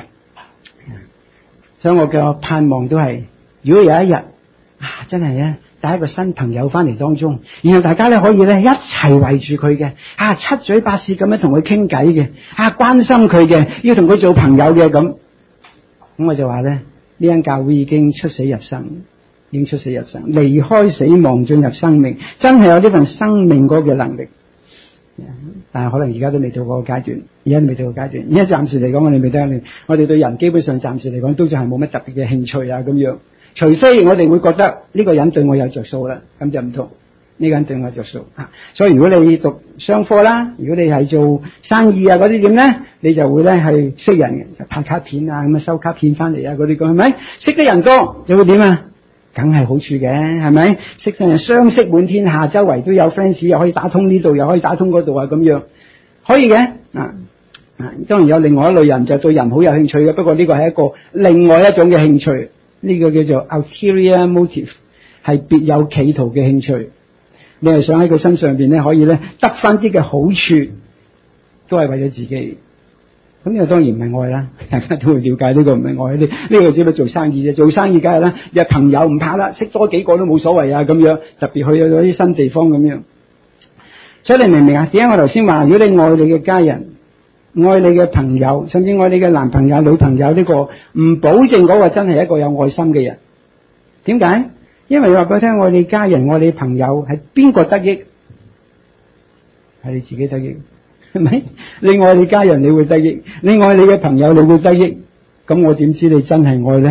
所以我嘅盼望都係，如果有一日真係咧帶一個新朋友翻嚟當中，然後大家咧可以咧一齊圍住佢嘅，七嘴八舌咁樣同佢傾偈嘅，關心佢嘅，要同佢做朋友嘅咁。咁我就話咧，呢間教會已經出死入生，離開死亡進入生命，真係有呢份生命嗰個能力。但係可能而家都未到嗰個階段，而家暫時嚟講，我哋未得。我哋對人基本上暫時嚟講都仲係冇乜特別嘅興趣啊咁樣。除非我哋會覺得呢個人對我有着數啦，咁就唔同。呢個人對我有着數。所以如果你讀商科啦，如果你係做生意啊嗰啲點咧，你就會咧係識人嘅，就拍卡片啊，咁啊收卡片翻嚟啊嗰啲咁，係咪？識得人多，你會點啊？梗係好處嘅，係咪？識得人相識滿天下，周圍都有 friends， 又可以打通呢度，又可以打通嗰度啊，咁樣可以嘅。當然有另外一類人就對人好有興趣嘅，不過呢個係一個另外一種嘅興趣，呢個叫做 ulterior motive， 係別有企圖嘅興趣。你係想喺佢身上邊咧，可以咧得翻啲嘅好處，都係為咗自己。咁呢個當然唔係愛啦，大家都會了解呢個唔係愛。呢個只不過做生意啫，做生意梗係啦，有朋友唔怕啦，識多幾個都冇所謂啊咁樣。特別去到啲新地方咁樣。所以你明唔明啊？點解我頭先話，如果你愛你嘅家人、愛你嘅朋友，甚至愛你嘅男朋友、女朋友，呢個唔保證嗰個真係一個有愛心嘅人。點解？因為你話俾我聽，愛你家人、愛你朋友係邊個得益？係你自己得益，係咪？你愛你家人，你會得益；你愛你嘅朋友，你會得益。咁我點知你真係愛咧？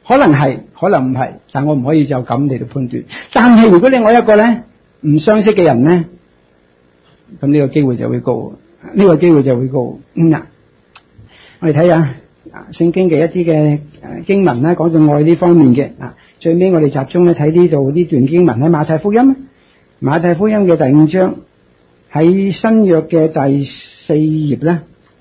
可能係，可能唔係，但我唔可以就咁嚟到判斷。但係如果你愛一個咧唔相識嘅人咧，咁呢個機會就會高，呢個機會就會高。我哋睇下聖經嘅一啲嘅經文啦，講到愛呢方面嘅。最尾我哋集中咧睇呢度呢段經文喺馬太福音嘅第5章，喺新約嘅第4頁咧，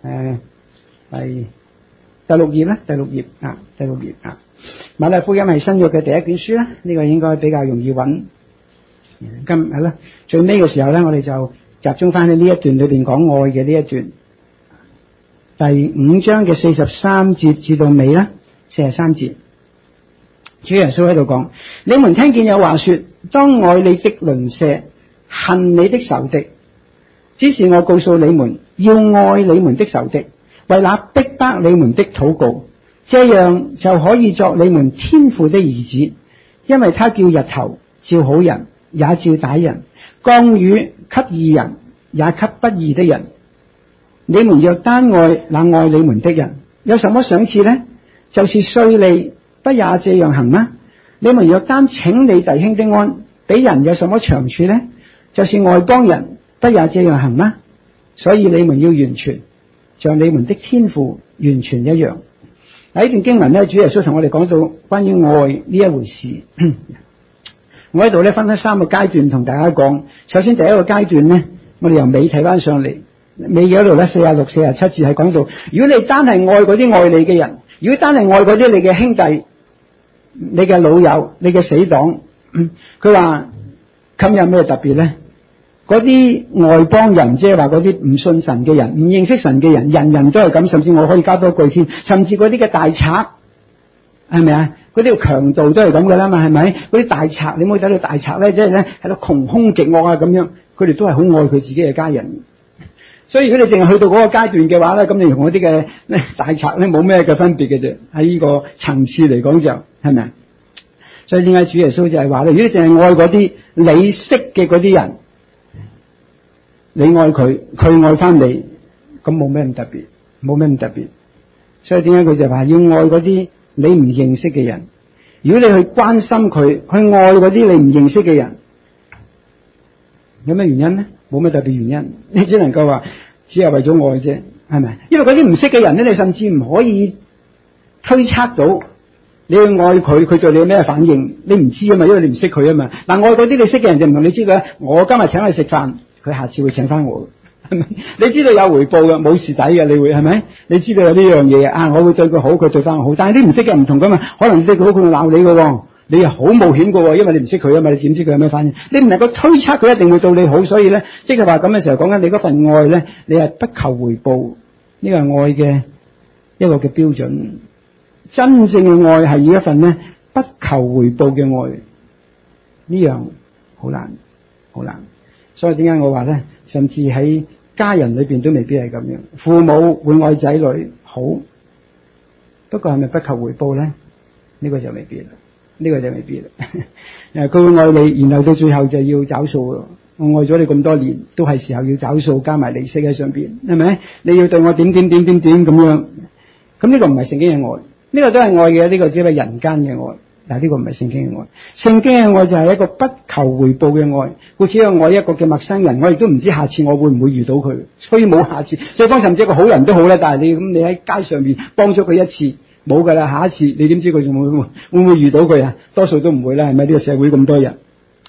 第6頁啦，第六頁。馬太福音係新約嘅第一卷書啦，呢個應該比較容易揾。咁係啦，最尾嘅時候咧，我哋就集中翻喺呢一段裏邊講愛嘅呢一段，第5章嘅43節至到尾啦，43節，主耶穌喺度講：你們聽見有話說，當愛你的鄰舍，恨你的仇敵。只是我告訴你們，要愛你們的仇敵，為那逼迫你們的禱告，這樣就可以作你們天父的兒子，因為他叫日頭照好人，也照歹人；降雨給義人，也給不義的人。你們若單愛那愛你們的人，有什麼賞賜呢？就是稅吏不也這樣行嗎？你們若單請你弟兄的安，比人有什麼長處呢？就是外邦人不也這樣行嗎？所以你們要完全，像你們的天父完全一樣。喺呢段經文咧，主耶穌同我哋講到關於愛呢一回事。我喺度咧分開3個階段同大家講。首先第一個階段咧，我哋由尾睇翻上嚟，尾嗰度咧46、47節係講到，如果你單係愛嗰啲愛你嘅人，如果單係愛嗰啲你嘅兄弟、你嘅老友、你嘅死黨，佢話咁有咩特別咧？嗰啲外邦人，即係話嗰啲唔信神嘅人、唔認識神嘅人，人人都係咁，甚至我可以加多句添，甚至嗰啲嘅大賊，係咪啊？嗰啲強盜都係咁噶啦嘛，係咪？嗰啲大賊，你冇睇到大賊咧，即係咧喺度窮兇極惡啊咁樣，佢哋都係好愛佢自己嘅家人。所以如果你淨係去到嗰個階段嘅話咧，咁你同嗰啲嘅大賊咧冇咩嘅分別嘅啫。喺呢個層次嚟講就係咪啊？所以點解主耶穌就係話咧，如果你淨係愛嗰啲你識嘅嗰啲人，你愛佢，佢愛翻你，咁冇咩咁特別，冇咩咁特別。所以點解佢就話要愛嗰啲你唔認識嘅人？如果你去關心佢，去愛嗰啲你唔認識嘅人，有咩原因呢？冇咩特別原因，你只能夠話只係為咗愛啫，係咪？因為嗰啲唔識嘅人咧，你甚至唔可以推測到你去愛佢，佢對你有咩反應，你唔知啊嘛，因為你唔識佢啊嘛。嗱，愛嗰啲你識嘅人就唔同，你知道我今日請你食飯，佢下次會請翻我，係咪？你知道有回報嘅，冇蝕底嘅，你會係咪？你知道有呢樣嘢啊，我會對佢好，佢對翻我好。但係啲唔識嘅唔同噶嘛，可能你對佢好，佢會鬧你嘅，你又好冒險嘅，因為你唔識佢啊嘛，你點知佢有咩反應？你唔能夠推測佢一定會對你好，所以咧，即係話咁嘅時候講緊你嗰份愛咧，你係不求回報，呢個係愛嘅一個嘅標準。真正嘅愛係要一份咧不求回報嘅愛，呢樣好難，好難。所以點解我話咧，甚至喺家人裏邊都未必係咁樣。父母會愛仔女好，不過係咪不求回報咧？呢個就未必啦，呢個就未必啦。佢會愛你，然後到最後就要找數咯。我愛咗你咁多年，都係時候要找數，加埋利息喺上邊，係咪？你要對我點點點點點咁樣，咁呢個唔係聖經嘅愛，呢個都係愛嘅，呢個只係人間嘅愛。但係呢個唔係聖經嘅愛，聖經嘅愛就係一個不求回報嘅愛。好似我愛一個嘅陌生人，我亦都唔知下次我會唔會遇到佢，所以冇下次。對方甚至一個好人都好啦，但係你喺街上面幫咗佢一次，冇噶啦，下一次你點知佢仲會唔會遇到佢啊？多數都唔會啦，係咪？呢個社會咁多人，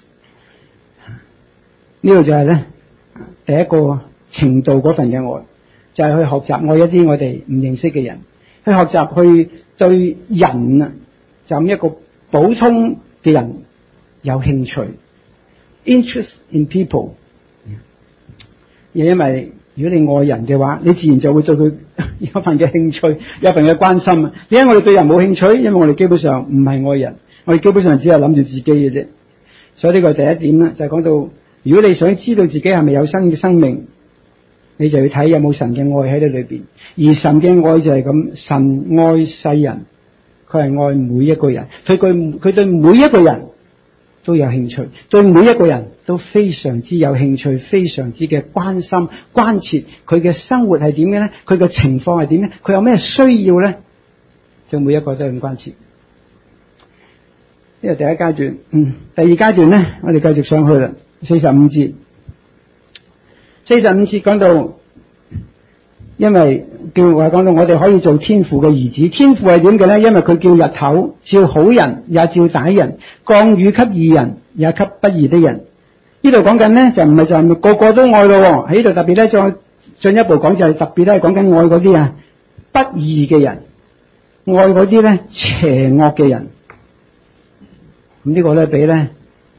呢個就係咧第一個程度嗰份嘅愛，就係去學習愛一啲我哋唔認識嘅人，去學習去對人啊，就咁一個普通嘅人有興趣 ，interest in people。因為如果你愛人嘅話，你自然就會對佢有份嘅興趣，有份嘅關心。點解我哋對人冇興趣？因為我哋基本上唔係愛人，我哋基本上只係諗住自己嘅啫。所以呢個第一點啦，就係講到，如果你想知道自己係咪有新嘅生命，你就要睇有冇神嘅愛喺你裏邊。而神嘅愛就係咁，神愛世人。佢係愛每一個人，佢對每一個人都有興趣，對每一個人都非常之有興趣，非常之嘅關心關切佢嘅生活係點嘅咧？佢嘅情況係點咧？佢有咩需要咧？就每一個都咁關切。 呢個第一階段。第二階段咧，我哋繼續上去啦。45節講到，因為講到我哋可以做天父嘅兒子。天父係點嘅咧？因為佢叫日頭照好人也照歹人，降雨給義人也給不義的人。呢度講緊咧就唔係就係個個都愛咯。喺呢度特別咧再進一步講，就係特別咧講緊愛嗰啲不義嘅人，愛嗰啲咧邪惡嘅人。咁呢個咧比咧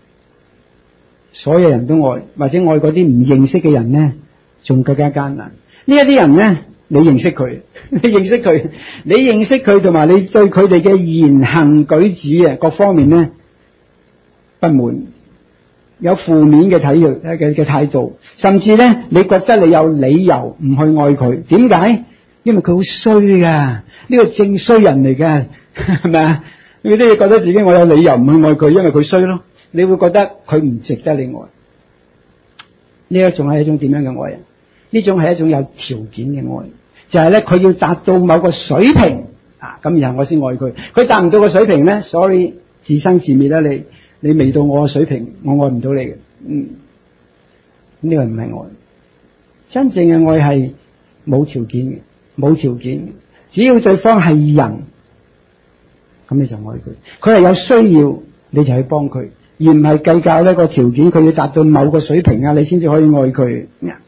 所有人都愛，或者愛嗰啲唔認識嘅人咧仲更加艱難。呢一啲人咧，你認識佢，你認識佢同埋你對佢哋嘅言行舉止各方面咧不滿，有負面嘅態度，甚至咧你覺得你有理由唔去愛佢。點解？因為佢好衰噶，呢個正衰人嚟嘅，係咪啊？你都要覺得自己我有理由唔去愛佢，因為佢衰咯。你會覺得佢唔值得你愛。呢一種係一種點樣嘅愛啊？呢種係一種有條件嘅愛，就係咧佢要達到某個水平咁然後我先愛佢。佢達唔到個水平咧 ，sorry， 自生自滅啦。你未到我嘅水平，我愛唔到你嘅。呢個唔係愛。真正嘅愛係冇條件嘅，冇條件嘅。只要對方係人，咁你就愛佢。佢係有需要，你就去幫佢，而唔係計較呢個條件。佢要達到某個水平你先至可以愛佢。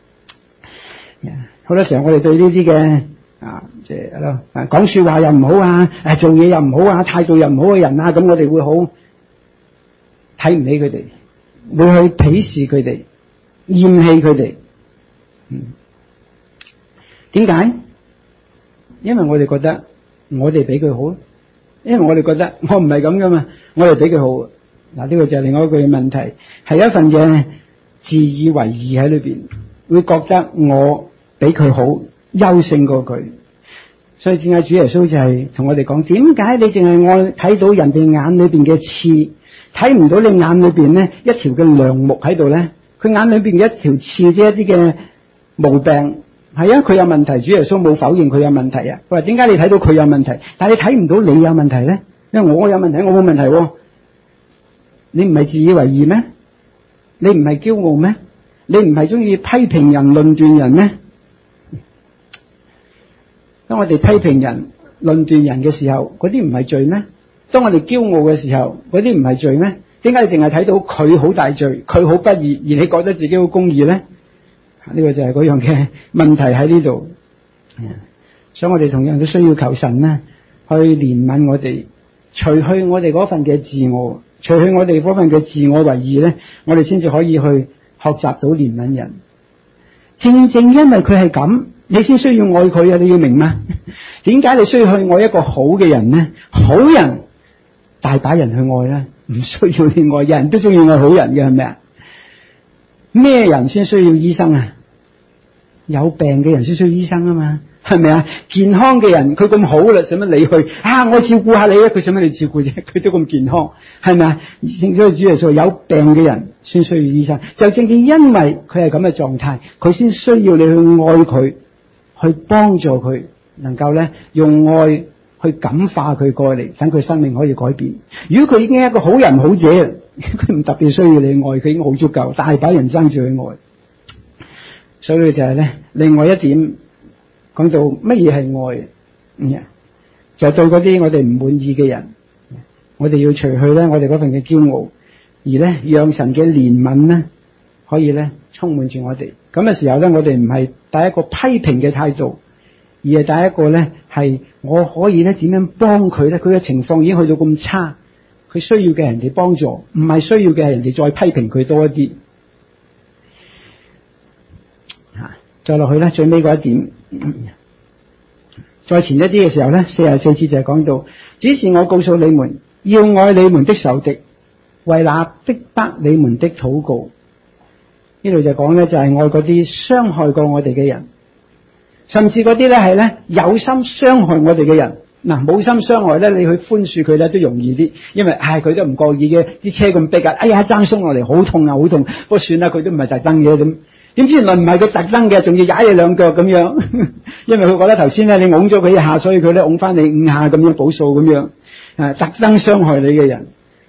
好多時候我哋對呢啲嘅即係講說話又唔好做嘢又唔好態度又唔好嘅人咁我哋會好睇唔起佢哋，會去鄙視佢哋，厭棄佢哋。點解？因為我哋覺得我哋比佢好，因為我哋覺得我唔係咁噶嘛，我哋比佢好。呢個就係另外一個問題，係一份嘅自以為義喺裏邊，會覺得我比佢好，優勝過佢。所以點解主耶穌就係同我哋講，點解你淨係愛睇到人哋眼裏邊嘅刺，睇唔到你眼裏邊呢一條嘅梁木喺度呢？佢眼裏邊嘅一條刺，即係一啲嘅毛病。係啊，佢有問題。主耶穌冇否認佢有問題啊。佢話點解你睇到佢有問題，但係你睇唔到你有問題呢？因為我有問題，我冇問題。你唔係自以為義咩？你唔係驕傲咩？你唔係中意批評人、論斷人咩？當我哋批評人、論斷人嘅時候，嗰啲唔係罪咩？當我哋驕傲嘅時候，嗰啲唔係罪咩？點解你淨係睇到佢好大罪，佢好不義，而你覺得自己好公義呢？呢個就係嗰樣嘅問題喺呢度。所以我哋同樣都需要求神呢去憐憫我哋，除去我哋嗰份嘅自我，除去我哋嗰份嘅自我為義呢，我哋先至可以去學習到憐憫人。正正因為佢係咁，你先需要愛佢啊！你要明嗎？點解你需要去愛一個好嘅人呢？好人大把人去愛啦，唔需要你愛。人都中意愛好人嘅，係咪啊？咩人先需要醫生啊？有病嘅人先需要醫生啊嘛，係咪啊？健康嘅人佢咁好啦，使乜你去我照顧下你啊？佢使乜你照顧啫？佢都咁健康，係咪啊？正所謂主耶穌有病嘅人先需要醫生，就正正因為佢係咁嘅狀態，佢先需要你去愛佢，去幫助佢，能夠咧用愛去感化佢過嚟，等佢生命可以改變。如果佢已經係一個好人好者，佢唔特別需要你愛，佢已經好足夠，大把人爭住去愛。所以就係咧，另外一點講到乜嘢係愛，就對嗰啲我哋唔滿意嘅人，我哋要除去咧我哋嗰份嘅驕傲，而咧讓神嘅憐憫咧可以咧充滿住我哋。咁嘅時候咧，我哋唔係帶一個批評嘅態度，而係帶一個咧係我可以咧點樣幫佢咧？佢嘅情況已經去到咁差，佢需要嘅人哋幫助，唔係需要嘅係人哋再批評佢多一啲。再落去咧，最尾嗰一點，再前一啲嘅時候咧，44節就係講到，只是我告訴你們，要愛你們的仇敵，為那逼迫你們的禱告。呢度就講咧，就係愛嗰啲傷害過我哋嘅人，甚至嗰啲咧係咧有心傷害我哋嘅人。嗱，冇心傷害咧，你去寬恕佢咧都容易啲，因為佢都唔覺意嘅，啲車咁逼爭鬆落嚟好痛啊，好痛。不過算啦，佢都唔係特登嘅咁。點知原來唔係佢特登嘅，仲要踩你兩腳咁樣，因為佢覺得頭先咧你拱咗佢一下，所以佢咧拱翻你5下咁樣補數咁樣，特登傷害你嘅人，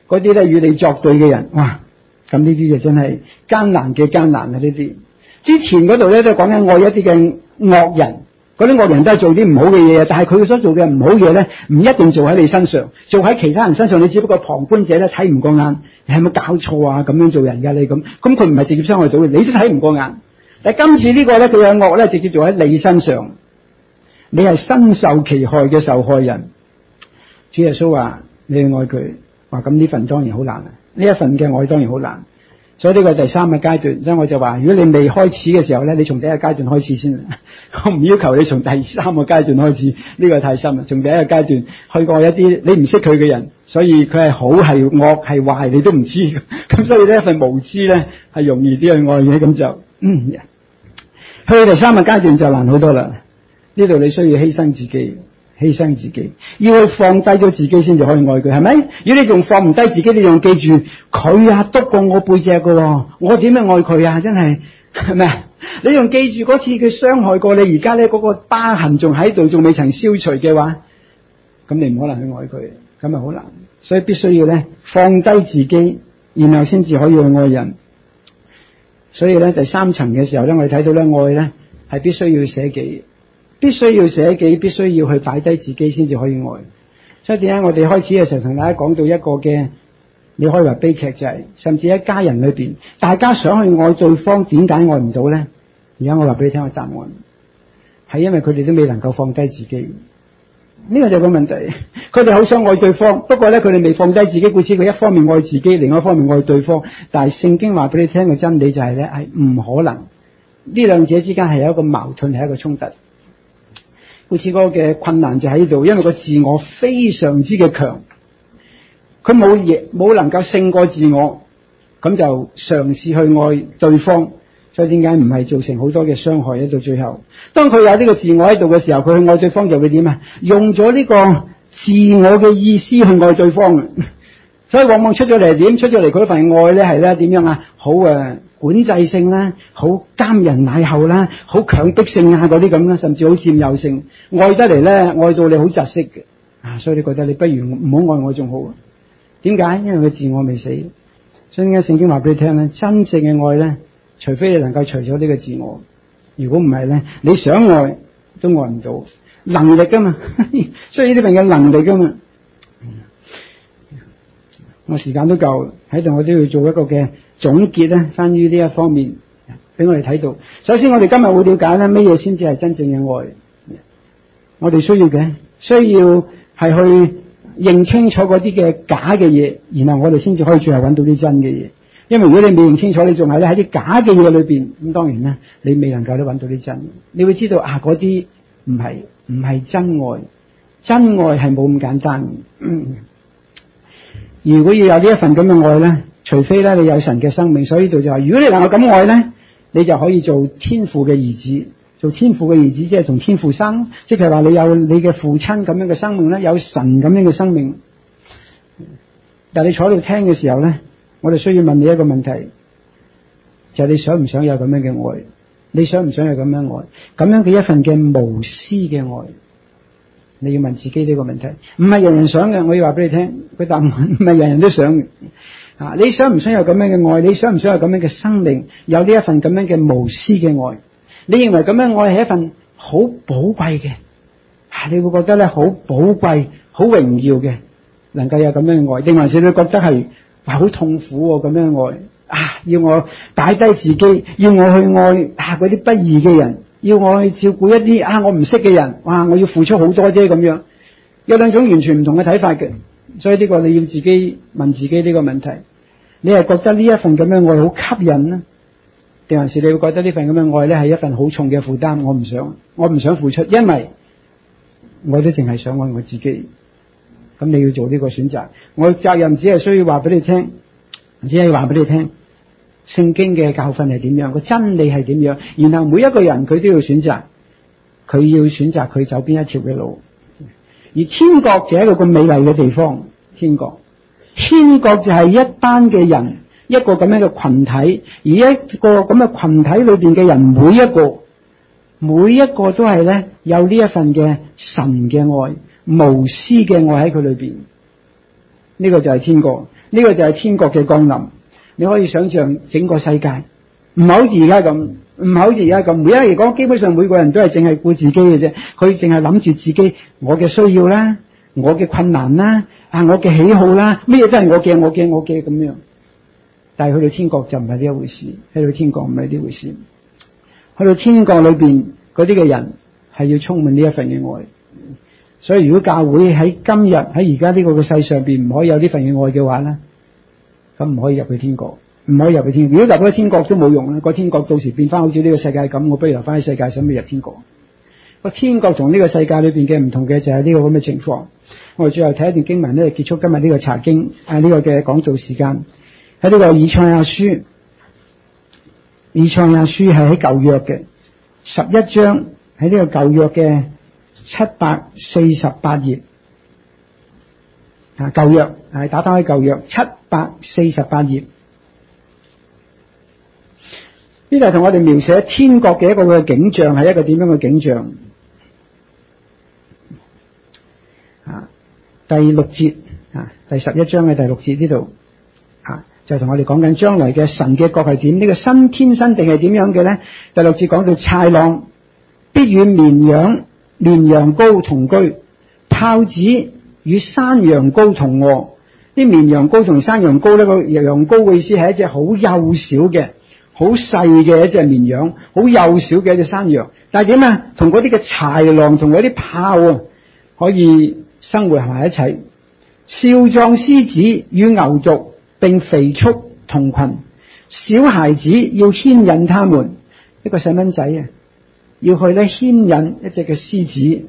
嗰啲咧與你作對嘅人，哇！咁呢啲就真係艱難嘅艱難啊！呢啲之前嗰度咧都講緊愛一啲嘅惡人，嗰啲惡人都係做啲唔好嘅嘢，但係佢所做嘅唔好嘢咧，唔一定做喺你身上，做喺其他人身上，你只不過旁觀者咧睇唔過眼，你係咪搞錯啊？咁樣做人㗎你咁佢唔係直接傷害到你，你都睇唔過眼。但係今次呢個咧，佢嘅惡咧直接做喺你身上，你係身受其害嘅受害人。主耶穌話你去愛佢，話咁呢份當然好難啊，呢一份嘅愛當然好難。所以呢個第三個階段，所以我就話，如果你未開始嘅時候咧，你從第一個階段開始先。我唔要求你從第三個階段開始，呢個太深啦。從第一個階段去愛一啲你唔識佢嘅人，所以佢係好係惡係壞你都唔知，咁所以呢一份無知咧係容易啲去愛嘅，咁就去第三個階段就難好多啦。呢度你需要犧牲自己。犧牲自己，要去放低咗自己先至可以愛佢，係咪？如果你仲放唔低自己，你仲記住佢啊，篤過我背脊㗎，我點樣愛佢啊？真係咪？你仲記住嗰次佢傷害過你，而家咧嗰個疤痕仲喺度，仲未曾消除嘅話，咁你唔可能去愛佢，咁咪好難。所以必須要咧放低自己，然後先至可以去愛人。所以咧第三層嘅時候咧，我哋睇到咧愛咧係必須要捨己。必須要捨己，必須要去擺低自己先至可以愛。所以點解我哋開始嘅時候同大家講到一個嘅，你可以話悲劇就係，甚至喺家人裏邊，大家想去愛對方，點解愛唔到咧？而家我話俾你聽個答案，係因為佢哋都未能夠放低自己。呢個就係個問題。佢哋好想愛對方，不過咧佢哋未放低自己，故此佢一方面愛自己，另外一方面愛對方。但係聖經話俾你聽嘅真理就係咧，係唔可能。呢兩者之間係有一個矛盾，係一個衝突。好似嗰個嘅困難就喺度，因為個自我非常之嘅強，佢冇能夠勝過自我，咁就嘗試去愛對方，所以點解唔係造成好多嘅傷害咧？到最後，當佢有呢個自我喺度嘅時候，佢去愛對方就會點啊？用咗呢個自我嘅意思去愛對方，所以往往出咗嚟點？出咗嚟佢份愛咧係咧點樣啊？好管制性啦，好監人賴後啦，好強迫性啊嗰啲咁啦，甚至好佔有性，愛得嚟咧，愛到你好窒息嘅所以你覺得你不如唔好愛我仲好。點解？因為佢自我未死。所以點解聖經話俾你聽咧？真正嘅愛咧，除非你能夠除咗呢個自我，如果唔係咧，你想愛都愛唔到，能力噶嘛，所以呢份嘅能力噶嘛。我時間都夠喺度，我都要做一個嘅總結咧，關於呢一方面俾我哋睇到。首先，我哋今日會了解咧，乜嘢先至係真正嘅愛。我哋需要係去認清楚嗰啲嘅假嘅嘢，然後我哋先至可以最後揾到啲真嘅嘢。因為如果你未認清楚，你仲係咧喺啲假嘅嘢裏邊，咁當然咧，你未能夠咧揾到啲真。你會知道嗰啲唔係真愛，真愛係冇咁簡單。如果要有呢一份咁嘅愛咧，除非咧你有神嘅生命，所以呢度就話，如果你能夠咁愛咧，你就可以做天父嘅兒子。做天父嘅兒子，即係從天父生，即係話你有你嘅父親咁樣嘅生命咧，有神咁樣嘅生命。但係你坐喺度聽嘅時候咧，我哋需要問你一個問題，就係你想唔想有咁樣嘅愛？你想唔想有咁樣愛？咁樣嘅一份嘅無私嘅愛？你要問自己呢個問題，唔係人人想嘅。我要話俾你聽，佢答案唔係人人都想嘅。你想唔想有咁樣嘅愛？你想唔想有咁樣嘅生命？有呢一份咁樣嘅無私嘅愛？你認為咁樣愛係一份好寶貴嘅？你會覺得咧好寶貴、好榮耀嘅，能夠有咁樣嘅愛，定還是你覺得係好痛苦咁樣嘅愛？要我擺低自己，要我去愛嗰啲不義嘅人，要我去照顧一啲我唔識嘅人，我要付出好多啫咁樣。有兩種完全唔同嘅睇法嘅，所以呢個你要自己問自己呢個問題：你係覺得呢一份咁樣愛好吸引呢？定還是你會覺得呢份咁嘅愛咧係一份好重嘅負擔？我唔想付出，因為我都淨係想愛我自己。咁你要做呢個選擇。我責任只係需要話俾你聽，只係話俾你聽，聖經嘅教訓係點樣，個真理係點樣。然後每一個人佢都要選擇，佢要選擇佢走邊一條嘅路。而天國就係一個咁美麗嘅地方，天國就係一班嘅人。一個咁樣嘅群體，而一個咁嘅群體裏邊嘅人，每一個都係咧有呢一份嘅神嘅愛、無私嘅愛喺佢裏邊。呢個就係天國。 呢個就係天國嘅降臨。你可以想象整個世界唔係好似而家咁，唔係好似而家咁。每一日嚟講，基本上每個人都係淨係顧自己嘅啫，佢淨係諗住自己我嘅需要啦，我嘅困難啦，我嘅喜好啦，咩嘢都係我嘅咁樣。但係去到天國就唔係呢一回事，去到天國唔係呢回事。去到天國裏邊嗰啲嘅人係要充滿呢一份嘅愛。所以如果教會喺今日喺而家呢個嘅世上邊唔可以有呢份嘅愛嘅話咧，咁唔可以入去天國，唔可以入去天國。如果入咗天國都冇用啦，個天國到時變翻好似呢個世界咁，我不如留翻喺世界，使乜入天國？個天國同呢個世界裏邊嘅唔同嘅就係呢個咁嘅情況。我哋最後睇一段經文咧，結束今日呢個查經呢個嘅講道時間。喺呢個以賽亞書，以賽亞書係喺舊約嘅11章，喺呢個舊約嘅748頁。舊約係打開舊約748頁。呢度同我哋描寫天國嘅一個嘅景象，係一個點樣嘅景象？第6節第11章嘅第6節呢度就同我哋講緊將來嘅神嘅國係點？呢個新天新地係點樣嘅咧？第6節講到豺狼必與綿羊羔同居，豹子與山羊羔同臥。啲綿羊羔同山羊羔呢，個羊羔嘅意思係一隻好幼小嘅、好細嘅一隻綿羊，好幼小嘅一隻山羊。但係點啊？同嗰啲嘅豺狼同嗰啲豹可以生活埋一齊。少壯獅子與牛犢並肥畜同群，小孩子要牽引他們。一個細蚊仔要去咧牽引一隻嘅獅子。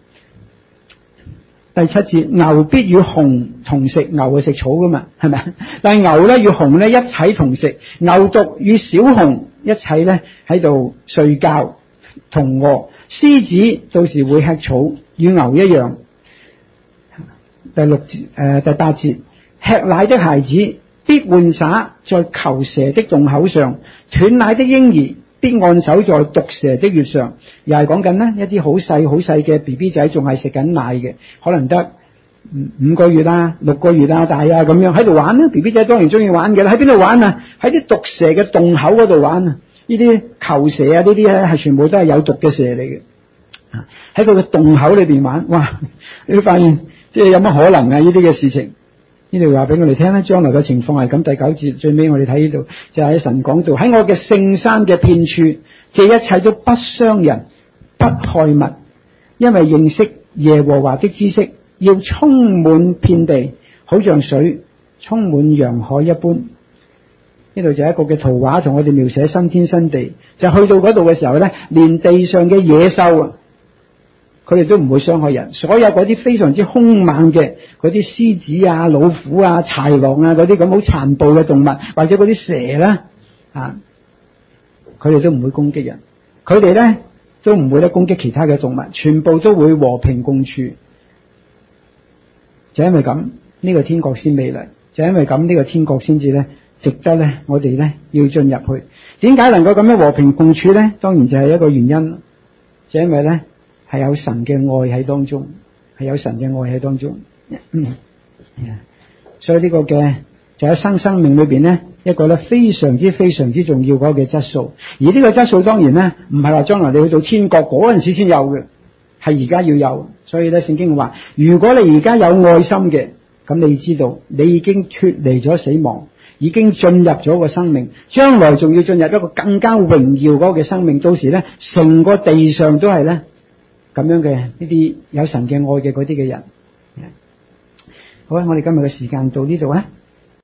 第7節，牛必與熊同食，牛係食草噶嘛，係咪？但係牛咧與熊咧一齊同食，牛犢與小熊一齊咧喺度睡覺同臥。獅子到時會吃草，與牛一樣。第8節，吃奶的孩子必玩耍在虬蛇的洞口上，斷奶的嬰兒必按手在毒蛇的穴上。又係講緊呢一啲好細嘅 BB 仔仲係食緊奶嘅，可能得5個月啦、6個月啦大啊咁樣喺度玩啦。 BB 仔當然中意玩嘅啦，喺邊度玩啊？喺啲毒蛇嘅洞口嗰度玩啊！呢啲虬蛇啊，呢啲咧係全部都係有毒嘅蛇嚟嘅。喺佢嘅洞口裏邊玩，哇！你會發現即係有乜可能啊？呢啲嘅事情，呢度話俾我哋聽咧，將來嘅情況係咁。第9節最尾我哋睇呢度就係神講到喺我嘅聖山嘅遍處，這一切都不傷人，不害物，因為認識耶和華的知識要充滿遍地，好像水充滿洋海一般。呢度就係一個嘅圖畫，同我哋描寫新天新地。就去到嗰度嘅時候咧，連地上嘅野獸佢哋都唔會傷害人。所有嗰啲非常之兇猛嘅嗰啲獅子啊、老虎啊、豺狼啊嗰啲咁好殘暴嘅動物，或者嗰啲蛇啦佢哋都唔會攻擊人。佢哋咧都唔會咧攻擊其他嘅動物，全部都會和平共處。就因為咁，呢個天國先美麗。就因為咁，呢個天國先至咧值得咧我哋咧要進入去。點解能夠咁樣和平共處咧？當然就係一個原因，就因為咧係有神嘅愛喺當中，係有神嘅愛喺當中。所以呢個嘅就喺生命裏邊咧一個咧非常之重要嗰個嘅質素。而呢個質素當然咧唔係話將來你去到天國嗰陣時先有嘅，係而家要有。所以咧聖經話，如果你而家有愛心嘅，咁你知道你已經脫離咗死亡，已經進入咗個生命，將來仲要進入一個更加榮耀嗰個嘅生命。到時咧成個地上都係咧咁樣嘅呢啲有神嘅愛嘅嗰啲嘅人。好啦，我哋今日嘅時間到呢度啊。